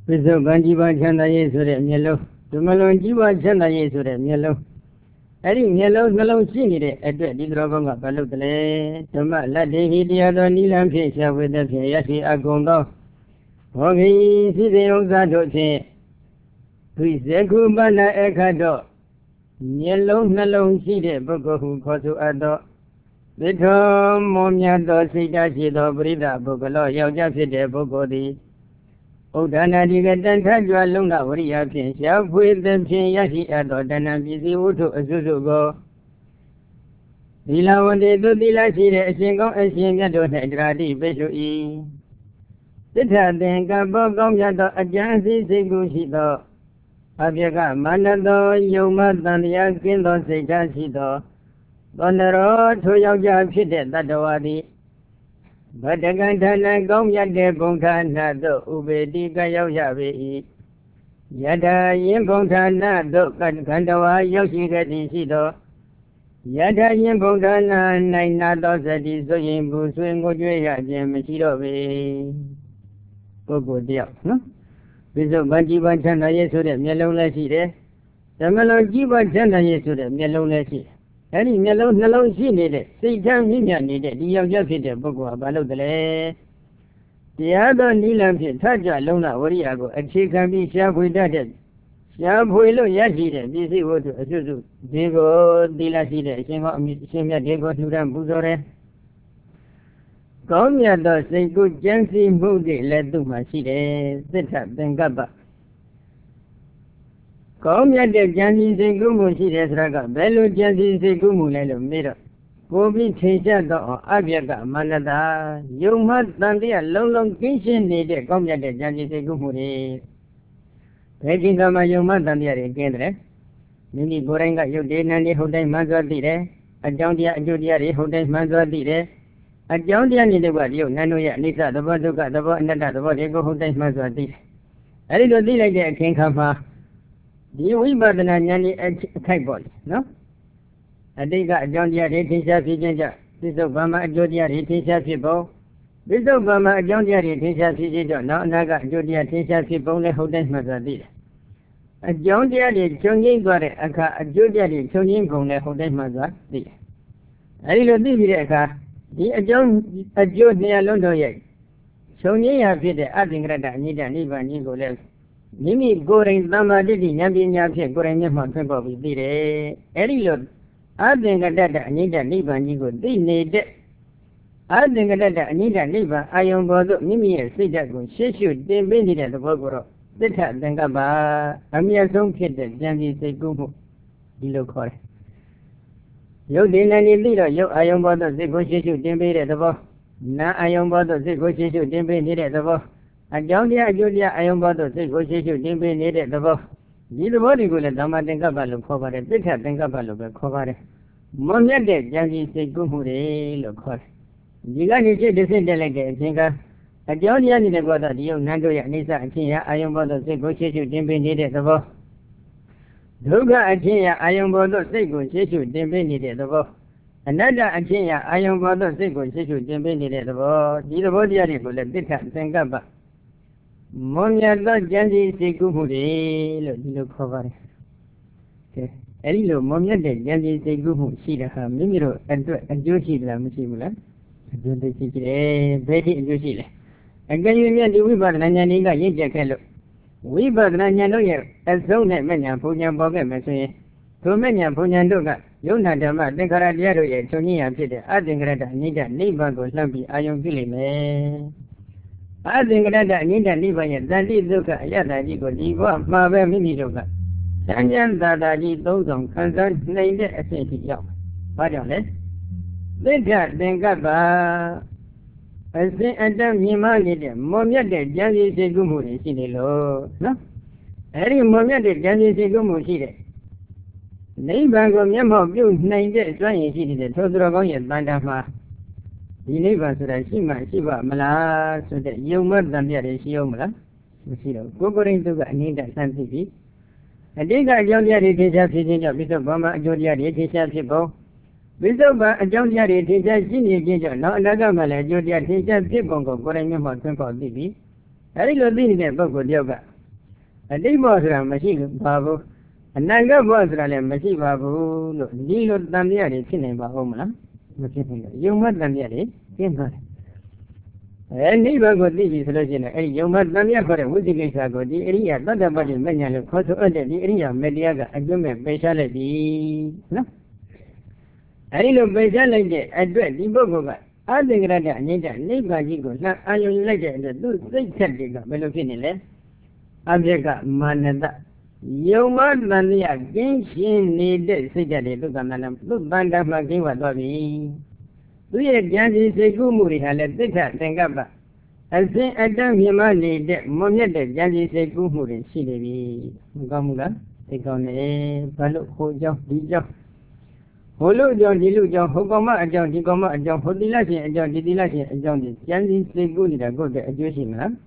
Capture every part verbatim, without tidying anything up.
ပိဿုပန်ကြီးပါချမ်းသာရေးဆိုတဲ့မျက်လုံးဓမ္မလွန်ကြီးပါချမ်းသာရေးဆိုတဲ့မျက်လုံးအဲ့ဒီမျက်လုံးနှလုံးရှိနေတဲ့အတွက်ဒီတော်ကောင်းကဘာလို့တလဲဓမ္မလက်တေဟိတရားတော်နိလံဖြင့်ရှားဝေတဲ့ဖြင့်ရရှိအကုန်သောဘောဂီစိစေဥစ္စာတို့ဖြင့်သူစေကုပဏအခတ်တော့မျက်လုံးနှလုံးရှိတဲ့ပုဂ္ဂိုလ်ဟုခေါ်ဆိုအပ်သောသစ္ထောမောမြတ်သောစိတ်ဓာတ်ရှိသောပရိသပုဂ္ဂလောယောက်ျားဖြစ်တဲ့ပုဂ္ဂိုလ်သည်ဥဒ္ဒနာတိကတန်ထကြွလုံလဝရိယဖြင့်ရှားဖွေသဖြင့်ရရှိအပ်သောတဏ္ဍပစ္စည်းဝတ္ထုအစုစုကိုသီလဝန္တေသူသီလရှိတဲ့အရှင်ကောင်းအရှင်မြတ်တို့၌တရားတိပိစု၏သစ္စာသင်္ကပ္ပကောင်းမြတ်သောအကျဉ်းစီစိတ်ကူရှိသောအပြကမာနသောယုံမတန်တရားကင်းသောစိတ်ဓာတ်ရှိသောသောနရောထိုယောက်ျားဖြစ်တဲ့တတ္တဝါသည်ဗတ္တကံဌာနကောင်းမြတ်တဲ့ဘုံဌာနသို့ဥပေတိကရောက်ရပေ၏ယထာယင်ဘုံဌာနသို့ကန္တဝါရောက်ရှိခဲ့သည်ရှိသောယထာယင်ဘုံဌာန၌နာသောစတိဆိုရင်ဘူးဆွေငိုကြွေးရခြင်းမရှိတော့ပေပုဂ္ဂိုလ်တယောက်နော်ပိဿုပန်ကြီးပါချမ်းသာရေးဆိုတဲ့မျက်လုံးလည်းရှိတယ်ဓမ္မလုံးကြီးပါချမ်းသာရေးဆိုတဲ့မျက်လုံးလည်းရှိတယ်အဲ့ဒီမျက်လုံးနှလုံးရှိနေတဲ့စိတ်ဓာတ်မြင့်မြတ်နေတဲ့ဒီယောက်ျားဖြစ်တဲ့ပုဂ္ဂိုလ်ကဘာလို့တလဲတရားတော်နိလံဖြင့်ထကြလုံးလဝရိယကိုအခြေခံပြီးရှားဖွေတတ်တဲ့ရှားဖွေလို့ရရှိတဲ့ပစ္စည်းဝတ္ထုအစွတ်စွဒီကိုသီလရှိတဲ့အရှင်ကောအရှင်မြတ်ဒီကိုလှူဒန်းပူဇော်တယ်ကောင်းမြတ်သောစိတ်ကိုကြံစည်မှုတွေလည်းသူ့မှာရှိတယ်သစ္စာသင်္ကပ္ပကောင်းမြတ်တဲ့ကြံစည်စိတ်ကူးမှုရှိတယ်ဆိုတာကဘယ်လိုကြံစည်စိတ်ကူးမှုလဲလို့မေးတော့ကိုပြီးထင်ရှားသောအပြက်ကမန္တတာယုံမှတန်တရားလုံးလုံးကင်းရှင်းနေတဲ့ကောင်းမြတ်တဲ့ကြံစည်စိတ်ကူးမှုတွေဘယ်ဒီကမှာယုံမှတန်တရားတွေကင်းတယ်မိမိကိုယ်တိုင်ကယုတ်တေနံတွေဟုတ်တိုင်းမှန်စွာသိတယ်အကြောင်းတရားအကျိုးတရားတွေဟုတ်တိုင်းမှန်စွာသိတယ်အကြောင်းတရားနေတဲ့ကတည်းကနန်းတို့ရဲ့အနိစ္စသဘောဒုက္ခသဘောအနတ္တသဘောတွေကိုဟုတ်တိုင်းမှန်စွာသိတယ်အဲဒီလိုသိလိုက်တဲ့အခင်းခါမှာဒီဝိပဿနာဉာဏ်ကြီးအခိုက်ပေါ့လေနော်အတိတ်ကအကြောင်းတရားတွေထင်ရှားဖြစ်ခြင်းကြောင့်သစ္စုပ္ပန်မှာအကျိုးတရားတွေထင်ရှားဖြစ်ပုံသစ္စုပ္ပန်မှာအကြောင်းတရားတွေထင်ရှားဖြစ်ခြင်းကြောင့်နောက်အနာကအကျိုးတရားထင်ရှားဖြစ်ပုံလည်းဟုတ်တိုင်းမှန်စွာသိတယ်အကြောင်းတရားတွေချုပ်ငြိမ့်သွားတဲ့အခါအကျိုးတရားတွေချုပ်ငြိမ့်ပုံလည်းဟုတ်တိုင်းမှန်စွာသိတယ်အဲဒီလိုသိပြီးတဲ့အခါဒီအကြောင်းအကျိုးတရားလုံးတို့ရဲ့ချုပ်ငြိမ့်ရဖြစ်တဲ့အသင်္ကရတအနိဒနိဗ္ဗာန်ကြီးကိုလည်းမိမိကိုယ်တိုင်သမ္မာဒိဋ္ဌိဉာဏ်ပညာဖြင့်ကိုယ်တိုင်မျက်မှောက်ထွန်းပေါ်ပြီးသိတယ်အဲဒီလိုအသင်္ကတတအနိဒနိဗ္ဗာန်ကြီးကိုသိနေတဲ့အသင်္ကတတအနိဒနိဗ္ဗာန်အာယုံပေါ်သို့မိမိရဲ့စိတ်ဓာတ်ကိုရှေ့ရှုတင်ပေးနေတဲ့သဘောကိုတော့သစ္စာသင်္ကပ္ပအမြတ်ဆုံးဖြစ်တဲ့ဉာဏ်ကြီးစိတ်ကူးမှုဒီလိုခေါ်တယ်ယုတ်ဒီနည်းသိတော့ယုတ်အာယုံပေါ်သို့စိတ်ကိုရှေ့ရှုတင်ပေးတဲ့သဘောနာအာယုံပေါ်သို့စိတ်ကိုရှေ့ရှုတင်ပေးနေတဲ့သဘောအကြောင်းတရားအကျိုးတရားအာယုံပေါ်သို့စိတ်ကိုရှေ့ရှုတင်ပေးနေတဲ့သဘောဒီသဘောတွေကိုလည်းဓမ္မသင်္ကပ္ပလို့ခေါ်ပါတယ်သစ္စာသင်္ကပ္ပလို့ပဲခေါ်ပါတယ်မွန်မြတ်တဲ့ဉာဏ်ကြီးစိတ်ကူးမှုတွေလို့ခေါ်တယ်ဒီကနေစိတ်တစ်စိတ်တက်လိုက်တဲ့အချိန်ကအကြောင်းတရားနေတဲ့ကောသဒီယုံနန်းတို့ရဲ့အနိစ္စအချင်းရာအာယုံပေါ်သို့စိတ်ကိုရှေ့ရှုတင်ပေးနေတဲ့သဘောဒုက္ခအချင်းရာအာယုံပေါ်သို့စိတ်ကိုရှေ့ရှုတင်ပေးနေတဲ့သဘောအနတ္တအချင်းရာအာယုံပေါ်သို့စိတ်ကိုရှေ့ရှုတင်ပေးနေတဲ့သဘောဒီသဘောတရားတွေကိုလည်းသစ္စာသင်္ကပ္ပမွန်မြတ်သောဉာဏ်ကြီးစိတ်ကူးမှုတွေလို့ဒီလိုခေါ်ပါတယ်ကဲအဲဒီလိုမွန်မြတ်တဲ့ဉာဏ်ကြီးစိတ်ကူးမှုရှိတဲ့ဟာမိမိတို့အတွက်အကျိုးရှိလားမရှိဘူးလားအကျိုးသိရှိတယ်ဘယ်ဒီအကျိုးရှိလဲအကယ်၍မြတ်ဒီဝိပဿနာဉာဏ်ကြီးကရင့်ကျက်ခဲ့လို့ဝိပဿနာဉာဏ်တို့ရဲ့အဆုံးနဲ့မဉ္ဇဉ်ဘုံဉာဏ်ပေါ်ခဲ့မယ်ဆိုရင်ထိုမဉ္ဇဉ်ဘုံဉာဏ်တို့ကယုံနာဓမ္မသင်္ခါရတရားတို့ရဲ့ချုပ်ငြိမ်းရာဖြစ်တဲ့အသင်္ကရတအနိဒနိဗ္ဗာန်ကိုလှမ်းပြီးအာယုံပြုလိမ့်မယ်အသင်္ကရတအနိဒနိဗ္ဗာန်ရဲ့တန်တိဒုက္ခအယတ္တကြီးကိုဒီဘဝမှာပဲမိမိတို့ကဉာဏ်ဉာဏ်သာသာကြီးသုံးဆောင်ခံစားနိုင်တဲ့အဆင့်ထိရောက်။ဘာကြောင့်လဲ။သစ္စာသင်္ကပ္ပအစဉ်အတတ်မြင်မှနေတဲ့မွန်မြတ်တဲ့ဉာဏ်ကြီးစိတ်ကူးမှုတွေရှိနေလို့နော်။အဲဒီမွန်မြတ်တဲ့ဉာဏ်ကြီးစိတ်ကူးမှုရှိတဲ့နိဗ္ဗာန်ကိုမျက်မှောက်ပြုနိုင်တဲ့စွမ်းရည်ရှိနေတဲ့ထိုသူတော်ကောင်းရဲ့တန်တာမှာဒီနိဗ္ဗာန်ဆိုတာရှိမှရှိပါမလားဆိုတဲ့ယုံမတန်ပြတယ်ရှိအောင်မလားမရှိတော့ကိုယ်ကိုယ်ရင်သူကအနိဒဆန်းသိပြီအတိတ်ကအကြောင်းတရားတွေထင်ရှားဖြစ်ခြင်းကြောင့်ပိဿဘာမှာအကျိုးတရားတွေထင်ရှားဖြစ်ပုံပိဿဘာအကြောင်းတရားတွေထင်ရှားရှိနေခြင်းကြောင့်နောက်အနာဂတ်မှာလည်းအကျိုးတရားထင်ရှားဖြစ်ပုံကိုကိုယ်တိုင်မျက်မှောက်ထွန်းပေါက်သိပြီအဲဒီလိုသိနေတဲ့ပုဂ္ဂိုလ်တယောက်က a day was a machine babu, and I got was a machine babu, Lilo than the other cinema home. You must than the other, came her. And neighbor got this solution, and you must than the other, which is a good area, not about the many of course, the area, Mediaga, and you may speciality. No. I look speciality, I do it, the book. I think that I need a neighbor, you go, not I like it, do they said you got Belokinile. Abject Manada. You must than the against needed, say that they look at them, look band up like you were doing. Do you again say Gumuri had let this think about? I say I don't humanly that Monia de Jandy say Gumuri, see the Gumga, take on a Palo, Hojo, Dijo. Holo John Dilujo, Hogoma, John Digoma, John Hodilashi, John Didilashi, John Jandy say good that go to a Joshima.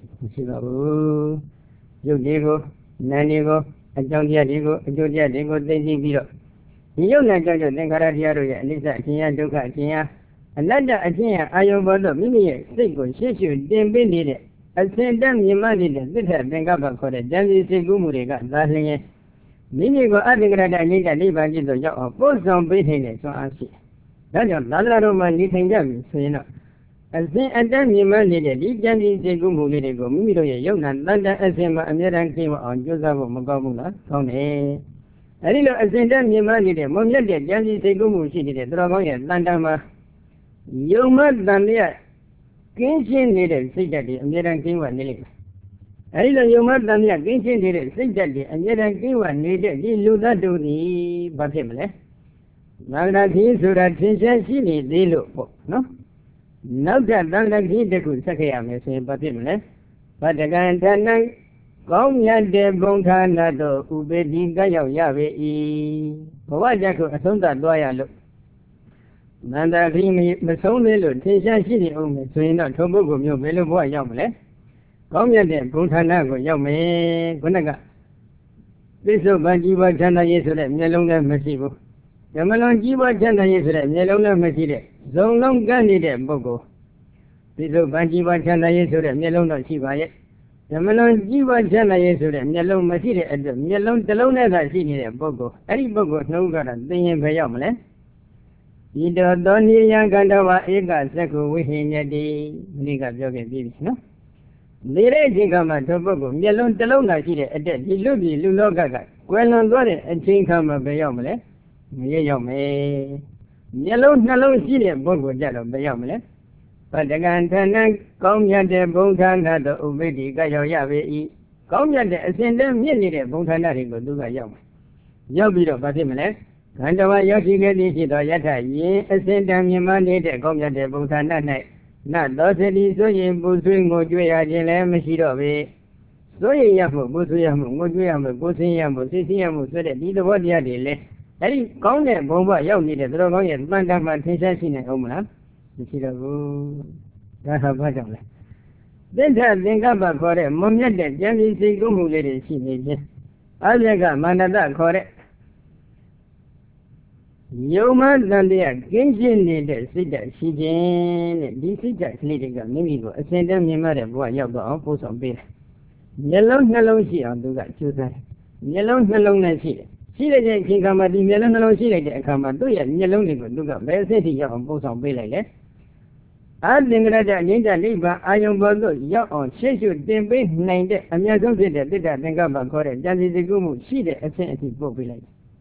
You digo, Nanigo, a John Diadigo, a Jodia Digo, Daisy Viro. You know, Jojo, Nenkaradia, Lisa, Tia, Duca, Tia, and Landa, Atia, Ayobodo, Mimi, Sigo, Shishu, then Bindi, I send them your money that this has been covered for the Jandy Sigumuriga, darling. Mimi go adding that I need a leave and get the job of both on beating so I see. That's your Lala Roman little young, so you know. As then and then you managed it, you can be the Gumu Ligo, Miro, young and Landa as him and then came on Josavo Magomula, Tony. A little as then you managed it, Monia de Jandy Segumu, she did it, Dragoya, Landama. You must than there. Kinshin did it, say that and then came one nearly. A little you must than there, Kinshin did it, say that and then came one needed, you lose that to the Batimle. Magna King, so that she need the look, no? Now that London he did with Sakayam, say, but him, but again, then, come yet, de Bontana, Ubedi Gayo Yave, Powajako, a son that lawyer look. Nanda Green, the son will take city only, so in October, you will boy Yamle. Come yet, de Bontana, Yame, Gunaga. This of Banjiva Chana yesterday, Melonga Messivo. Yamalon Jiva Chana yesterday, Melonga Messide. So long candidate Bogo. This of Banjiva Chana yesterday, Melona Shiva. Yamalon Jiva Chana yesterday, Melon Messide, and the Melon Telona that she needed Bogo. Any Bogo, no God, and thing in Bayamle. Either Donny Yangandava, Ega, Sako, wishing a day, Niga Jogging Babies, no? The raging come at Tobago, Melon Telona, she did, and then he looked Luloga, well on Dore, and Chin come of Bayamle. Yame. Yellow, Nalo, City, Bogo, Jello, Bayamle. But the Gantana, come yet the Bontana, the Ubedi, Gayo Yave, come yet the Ascendant, nearly the Bontana, go do Gayam. Yobito, Batimele, Kandava Yoshi get this, Yata, ye, Ascendant, Yamani, the come yet the Bontana night. Not those that is so in Buswing, Mojuya, Mashiro, so Yamu, Busuyamu, Mojuyamu, Busiyamu, Sisiamu, so that neither what Yadi. Any content bomba, you need a dragon and Mandama Tinsashin and Omana. The Shirabu. That's how much of it. Then I think about for a moment that Jamie Segumu lady she needs. I got Manada correct. You must than the Genshin leader, sit that she did. This is just leading a mimigo. I send them your mother, boy, you go on post on bill. Yellow, yellow, she on do that, children. Yellow, yellow, and she. She didn't think I'm a yellow, she didn't come and do it, yellow, look up, very city on post on bill like that. I think that I need a labor, I am bothered, young on, she should then be named it, and you're going to did that, think about correct, that is the Gumu, she did a sentence populate.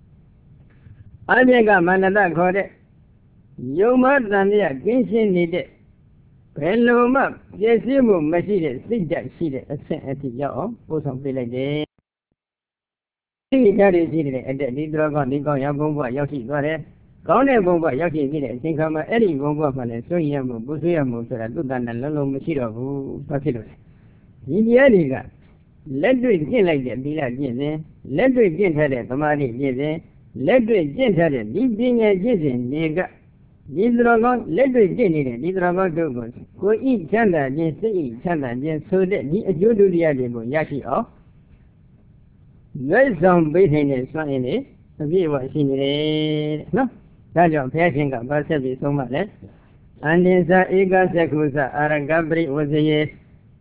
I think I'm another correct. You must than the Genshin needed. Hello, map, yes, you will machine, sit that she did a sentence, young, post on bill like that. That is it, and the dragon, the Goyabumba, Yoshi, got it. Gone Bomba, Yoshi, did it, think I'm any Bomba, and so Yamu, Busuyamu, so that Dudan and Lolo Machiro, who Pacific. In the Adiga, let do it get like that, be like this, let do it get her, Tamari, yes, let do it get her, this being a jason, nigga. This dragon, let do it get it, this dragon do go eat Chanda, just say eat Chanda, just so that you do the Adigo, Yashi off. There's some beating is not in it. The view was in it. No, that's your passion got Basabi so much. And in the Ega Sakusa, Aragabri was a yes.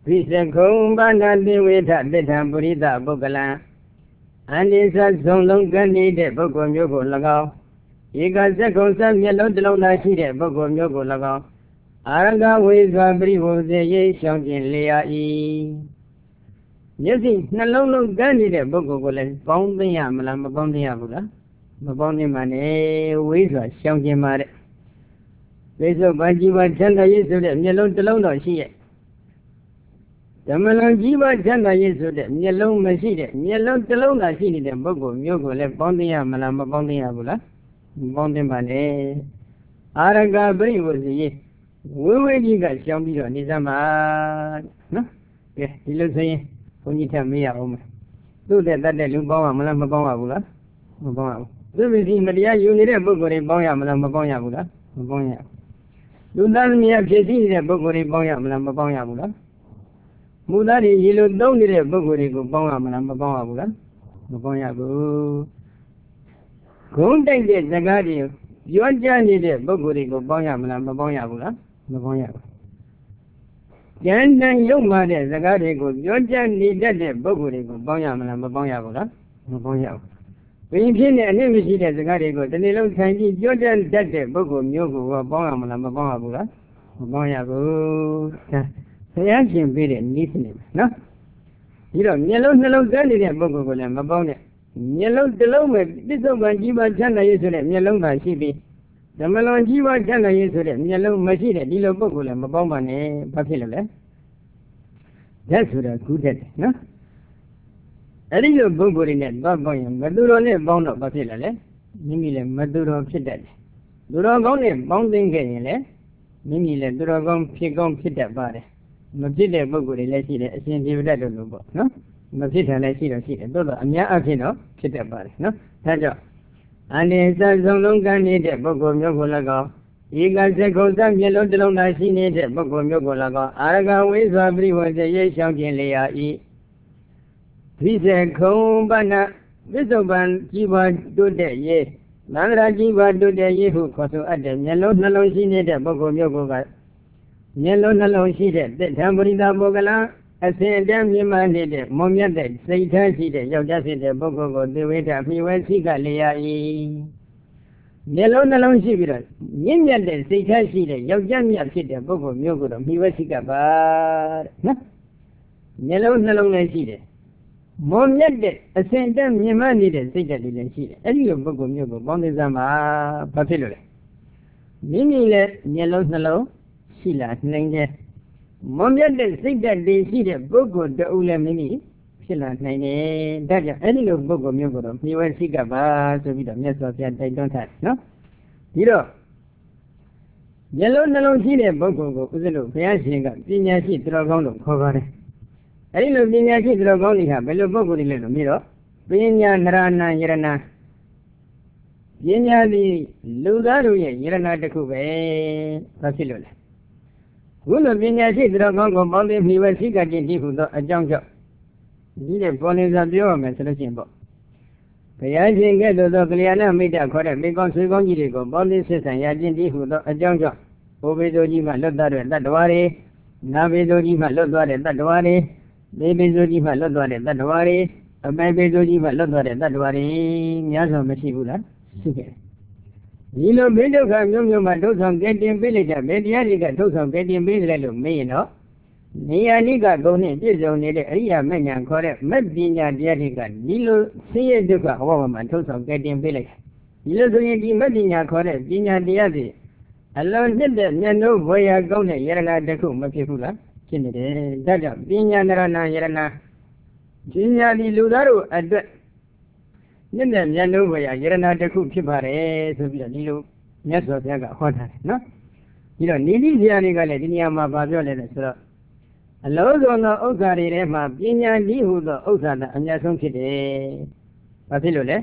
ပိစကုံဘာနာတိဝိထတိထံပုရိသပုဂ္ဂလံအန္တိသဆုံးလုံးကနေတဲ့ပုဂ္ဂိုလ်မျိုးကို၎င်းဧကစကုံစမျက်လုံးတစ်လုံးသာရှိတဲ့ပုဂ္ဂိုလ်မျိုးကို၎င်းအာရကဝိစွာပရိဝဇေရေးရှောင်ကျင်လျာဤမျက်စိနှလုံးလုံးကန်းနေတဲ့ပုဂ္ဂိုလ်ကိုလည်းပေါင်းသိရမလားမပေါင်းသိရဘူးလားမပေါင်းသိမှနဲ့ဝိစွာရှောင်ကျင်ပါတဲ့ပိဿုပန်ကြီးပါချမ်းသာရေးဆိုတဲ့မျက်လုံးတစ်လုံးတော့ရှိရဲ့ဓမ္မလွန်ကြီးပါချမ်းသာရေးဆိုတဲ့မျက်လုံးမရှိတဲ့မျက်လုံးတစ်လုံးသာရှိနေတဲ့ပုဂ္ဂိုလ်မျိုးကိုလည်းပေါင်းသိရမလားမပေါင်းသိရဘူးလားမပေါင်းသိပါနဲ့အာရကပရိဝဇေရေးဝိဝိကြီးကရှောင်ပြီးတော့နေစမ်းပါနော်ကဲဒီလိုဆိုရင်ဘုန်းကြီးထပ်မေးရအောင်မယ်သူ့တဲ့တတ်တဲ့လူပေါင်းရမလားမပေါင်းရဘူးလားမပေါင်းရဘူးသူပစ္စည်းမတရားယူနေတဲ့ပုဂ္ဂိုလ်တွေပေါင်းရမလားမပေါင်းရဘူးလားမပေါင်းရဘူးလူသားသမီးအဖြစ်ရှိနေတဲ့ပုဂ္ဂိုလ်တွေပေါင်းရမလားမပေါင်းရဘူးလားမူသားတွေရေလိုသုံးနေတဲ့ပုဂ္ဂိုလ်တွေကိုပေါင်းရမလားမပေါင်းရဘူးလားမပေါင်းရဘူးဂုံးတိုက်တဲ့ဇကားတွေပြောကြားနေတဲ့ပုဂ္ဂိုလ်တွေကိုပေါင်းရမလားမပေါင်းရဘူးလားမပေါင်းရဘူးဉာဏ်တန်ရုပ်မှတဲ့ဇကားတွေကိုပြောကြားနေတတ်တဲ့ပုဂ္ဂိုလ်တွေကိုပေါင်းရမလားမပေါင်းရဘူးလားမပေါင်းရဘူးဘယ်ဖြစ်နေအနည်းမရှိတဲ့ဇကားတွေကိုဒီနေ့လုံးထိုင်ကြည့်ပြောကြားတတ်တဲ့ပုဂ္ဂိုလ်မျိုးကိုပေါင်းရမလားမပေါင်းရဘူးလားမပေါင်းရဘူးဒါဘုရားရှင်ပေးတဲ့နည်းစနစ်နော်ဒီတော့မျက်လုံးနှလုံးကန်းနေတဲ့ပုဂ္ဂိုလ်ကိုလည်းမပေါင်းနဲ့မျက်လုံးတစ်လုံးပဲပစ္စုပန်ကြီးပါချမ်းသာရေးဆိုတဲ့မျက်လုံးသာရှိပြီးဓမ္မလွန်ကြီးပါချမ်းသာရေးဆိုတဲ့မျက်လုံးမရှိတဲ့ဒီလိုပုဂ္ဂိုလ်လည်းမပေါင်းပါနဲ့ဘာဖြစ်လို့လဲဓာတ်ဆိုတာကူးတတ်တယ်နော်အဲ့ဒီလိုပုဂ္ဂိုလ်တွေနဲ့သွားပေါင်းရင်မသူတော်နဲ့ပေါင်းတော့ဘာဖြစ်လဲလဲမိမိလည်းမသူတော်ဖြစ်တတ်တယ်သူတော်ကောင်းနဲ့ပေါင်းသိမ့်ခဲ့ရင်လည်းမိမိလည်းသူတော်ကောင်းဖြစ်ကောင်းဖြစ်တတ်ပါတယ်မဖြစ်တဲ့ပုဂ္ဂိုလ်တွေလည်းရှိတယ်အရှင်ဒီဝဒတ်တို့လိုပေါ့နော်မဖြစ်တယ်လည်းရှိတော့ရှိတယ်သို့တော့အများအဖြစ်တော့ဖြစ်တတ်ပါတယ်နော်ဒါကြောင့်အန္တိသဆုံးလုံးကန်းနေတဲ့ပုဂ္ဂိုလ်မျိုးကို၎င်းဧကစကုံစမျက်လုံးတစ်လုံးသာရှိနေတဲ့ပုဂ္ဂိုလ်မျိုးကို၎င်းအာရကဝိစွာပရိဝဇေရေးရှောင်ကျင်လျာဤပိစကုံပနပစ္စုပန်ကြီးပါတိုးတဲ့ရေးသန္တရာကြီးပါတိုးတဲ့ရေးဟုခေါ်ဆိုအပ်တဲ့မျက်လုံးနှလုံးရှိနေတဲ့ပုဂ္ဂိုလ်မျိုးကိုကမျက်လုံးနှလုံးရှိတဲ့တိဋ္ဌံပရိသပုဂ္ဂလံအစဉ်အတန်းမြင်မှနေတဲ့မုံမြတ်တဲ့စိတ်ထားရှိတဲ့ယောက်ျားဖြစ်တဲ့ပုဂ္ဂိုလ်ကိုသေဝိတ္တမိဝဲစိကလျာဤမျက်လုံးနှလုံးရှိပြီးတော့မြင့်မြတ်တဲ့စိတ်ထားရှိတဲ့ယောက်ျားမြတ်ဖြစ်တဲ့ပုဂ္ဂိုလ်မျိုးကိုတော့မိဝဲစိကပါတဲ့နော်မျက်လုံးနှလုံးလည်းရှိတယ်မုံမြတ်တဲ့အစဉ်အတန်းမြင်မှနေတဲ့စိတ်ဓာတ်တွေလည်းရှိတယ်အဲ့ဒီလိုပုဂ္ဂိုလ်မျိုးကိုပေါင်းသိစမ်းပါဘာဖြစ်လို့လဲမိမိလည်းမျက်လုံးနှလုံးရှိလာနိုင်တယ်မွန်မြတ်တဲ့စိတ်ဓာတ်တွေရှိတဲ့ပုဂ္ဂိုလ်တူလည်းမိမိဖြစ်လာနိုင်တယ်ဒါကြောင့်အဲ့ဒီလိုပုဂ္ဂိုလ်မျိုးကိုတော့မြေဝဲစိကပါဆိုပြီးတော့မြတ်စွာဘုရားတိုက်တွန်းထားတယ်နော်ဒီတော့မျက်လုံးနှလုံးရှိတဲ့ပုဂ္ဂိုလ်ကိုဥစ္စလို့ဘုရားရှင်ကပညာရှိသူတော်ကောင်းလို့ခေါ်ပါတယ်အဲ့ဒီလိုပညာရှိသူတော်ကောင်းတွေကဘယ်လိုပုဂ္ဂိုလ်တွေလဲလို့မြည်တော့ပညာနရဏယရဏပညာသည်လူသားတို့ရဲ့ယရဏတစ်ခုပဲဘာဖြစ်လို့လဲခုလိုပညာရှိသူတော်ကောင်းကိုပေါင်းသိမိဝဲစိကတိတိဟုသောအကြောင်းကြောင့်ဒီတဲ့ပေါ်နေစာပြောရမယ်ဆိုလို့ရှိရင်ပေါ့ဘုရားရှင်ကဲ့သို့သောကလျာဏမိတ်တခေါ်တဲ့မိကောင်းဆွေကောင်းကြီးတွေကိုပေါင်းသိဆက်ဆံရခြင်းတိဟုသောအကြောင်းကြောင့်ဘိုးဘေသူကြီးမှလွတ်သွားတဲ့တတ္တဝါတွေနာဘေသူကြီးမှလွတ်သွားတဲ့တတ္တဝါတွေဒေဘေသူကြီးမှလွတ်သွားတဲ့တတ္တဝါတွေအပိုင်ဘေသူကြီးမှလွတ်သွားတဲ့တတ္တဝါတွေများစွာမရှိဘူးလားရှိခဲ့ဒီလိုဘေးဒုက္ခမျိုးမျိုးမှာထုတ်ဆောင်ကဲတင်ပေးလိုက်တဲ့ဘေတရားတွေကထုတ်ဆောင်ကဲတင်ပေးတယ်လို့မေးရင်တော့နေယာနိကဂုဏ်နဲ့ပြည့်စုံနေတဲ့အရိယာမဉ္ဇဉ်ခေါ်တဲ့မက်ပညာတရားတွေကဒီလိုဆင်းရဲဒုက္ခဟောမှာထုတ်ဆောင်ကဲတင်ပေးလိုက်ဒီလိုဆိုရင်ဒီမက်ပညာခေါ်တဲ့ပညာတရားတွေအလုံးနှစ်တဲ့မျက်နှာဘွယ်ရာကောင်းတဲ့ယရဏတစ်ခုမဖြစ်ဘူးလားဖြစ်နေတယ်ဒါကြောင့်ပညာနရဏယရဏပညာဒီလူသားတို့အတွက်နှစ်တဲ့မျက်နှာဘွယ်ရာယရဏတစ်ခုဖြစ်ပါတယ်ဆိုပြီးတော့ဒီလိုမြတ်စွာဘုရားကဟောထားတယ်နော်ဒီတော့နိတိဆရာတွေကလည်းဒီနေရာမှာဗာပြောလဲတယ်ဆိုတော့အလုံးစုံသောဥစ္စာတွေထဲမှာပညာဒီဟုသောဥစ္စာကအများဆုံးဖြစ်တယ်ဘာဖြစ်လို့လဲ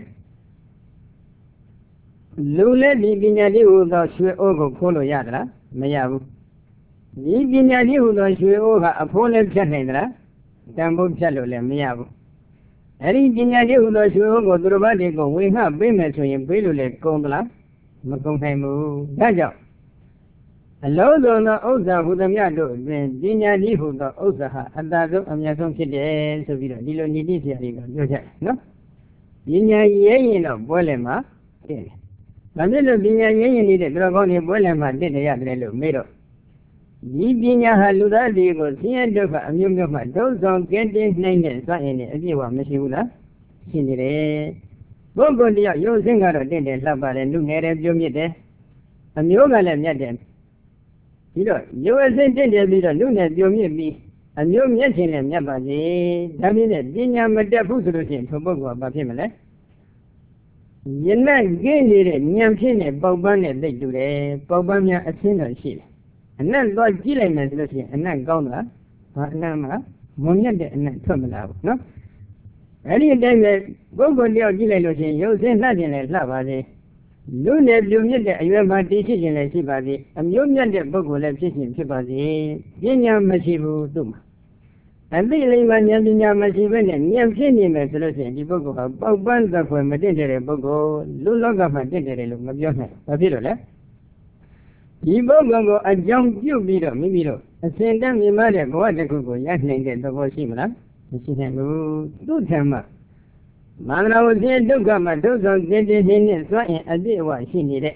လူလည်းဒီပညာဒီဟုသောရွှေအိုးကိုခိုးလို့ရသလားမရဘူးဒီပညာဒီဟုသောရွှေအိုးကအဖိုးလည်းဖြတ်နိုင်သလားတန်ဖိုးဖြတ်လို့လည်းမရဘူးအဲ့ဒီပညာဒီဟုသောရွှေအိုးကိုသူတော်ဘာတွေကိုဝေငှပေးမယ်ဆိုရင်ပေးလို့လည်းကုန်သလားမကုန်နိုင်ဘူးဒါကြောင့်အလုံးစုံသောဥစ္စာဟူသမျှတို့တွင်ပညာနည်းဟူသောဥစ္စာဟာအတ္တဆုံးအမြတ်ဆုံးဖြစ်တယ်ဆိုပြီးတော့ဒီလိုနိတိဆရာတွေကပြောကြတယ်နော်ပညာရဲရင်တော့ပွဲလည်မှာတင့်တယ်ဘာဖြစ်လို့ပညာရဲရင်နေတဲ့တော်ကောင်းတွေပွဲလည်မှာတင့်တယ်ရတယ်လို့မေးတော့ဒီပညာဟာလူသားတွေကိုဆင်းရဲဒုက္ခအမျိုးမျိုးမှဒုက္ခဆောင်ကဲတင်နိုင်တဲ့စွမ်းအင်နဲ့အပြည့်အဝမရှိဘူးလားရှိနေတယ်ပုဂ္ဂိုလ်တယောက်ရုပ်ဆင်းကတော့တင့်တယ်လှပတယ်လူငယ်တယ်ပြုံးမြစ်တယ်အမျိုးကလည်းမြတ်တယ်ဒီတော့ရုပ်အစဉ်တင့်တယ်ပြီးတော့လူနဲ့ပြုံးမြစ်ပြီးအမျိုးမျက်ခြင်းနဲ့မြတ်ပါစေဒါပြည့်နဲ့ပညာမတတ်ဘူးဆိုလို့ရှိရင်ထိုပုဂ္ဂိုလ်ကဘာဖြစ်မလဲယနေ့ကင်းနေတဲ့ဉာဏ်ဖြစ်နေပေါက်ပန်းနဲ့သိတူတယ်ပေါက်ပန်းများအစင်းတော်ရှိတယ်အနတ်တော့ကြည့်လိုက်မယ်ဆိုလို့ရှိရင်အနတ်ကောင်းလားဘာအနတ်မှာမွန်မြတ်တဲ့အနတ်ထွက်မလာဘူးနော်အဲ့ဒီအတိုင်းပဲပုဂ္ဂိုလ်တယောက်ကြည့်လိုက်လို့ရှိရင်ရုပ်စင်းလှခြင်းလည်းလှပါစေလူနဲ့ပြုံမြင့်တဲ့အရွယ်မှာတည်ရှိခြင်းလည်းရှိပါစေအမျိုးမြတ်တဲ့ပုဂ္ဂိုလ်လည်းဖြစ်ခြင်းဖြစ်ပါစေပညာမရှိဘူးသူ့မှာအသိလိမ္မာဉာဏ်ပညာမရှိဘဲနဲ့ဉာဏ်ဖြစ်နေမယ်ဆိုလို့ရှိရင်ဒီပုဂ္ဂိုလ်ဟာပေါက်ပန်းသက်ဖွယ်မတင့်တဲ့ပုဂ္ဂိုလ်လူလောကမှာတင့်တယ်လို့မပြောနိုင်ဘာဖြစ်လို့လဲဒီပုဂ္ဂိုလ်ကိုအကြောင်းပြုပြီးတော့မိမိတို့အစဉ်တည်းမြင်မတဲ့ဘဝတစ်ခုကိုရနိုင်တဲ့သဘောရှိမလားမရှိနိုင်ဘူးသူ့ထံမှာမန္တရာဝတိဒုက္ခမှာဒုက္ခကင်းတဲ့ခြင်းနဲ့စွန့်ရင်အပြည့်အဝရှိနေတဲ့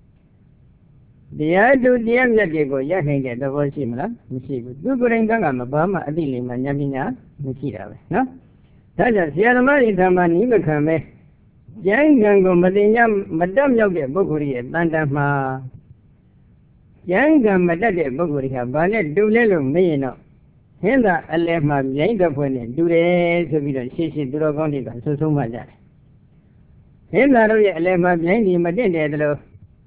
တရားသူတရားမြတ်တွေကိုရနိုင်တဲ့သဘောရှိမလားမရှိဘူးသူကိုယ်တိုင်ကမဘာမှအသိလိမ္မာဉာဏ်ပညာမရှိတာပဲနော်ဒါကြောင့်ဆရာသမားတွေထံမှာနိမခံပဲကျမ်းဂန်ကိုမတင်ညမတတ်မြောက်တဲ့ပုဂ္ဂိုလ်ရဲ့တန်တမှာကျမ်းဂန်မတတ်တဲ့ပုဂ္ဂိုလ်တွေကဘာနဲ့တူလဲလို့မေးရင်တော့ဟင်းသာအလယ်မှာမြိုင်းတဲ့ဖွဲ့နဲ့တူတယ်ဆိုပြီးတော့ရှေ့ရှေ့သူတော်ကောင်းတွေကဆွဆုံးမှကြတယ်ဟင်းသာတို့ရဲ့အလယ်မှာမြိုင်းဒီမတင့်တယ်တလို့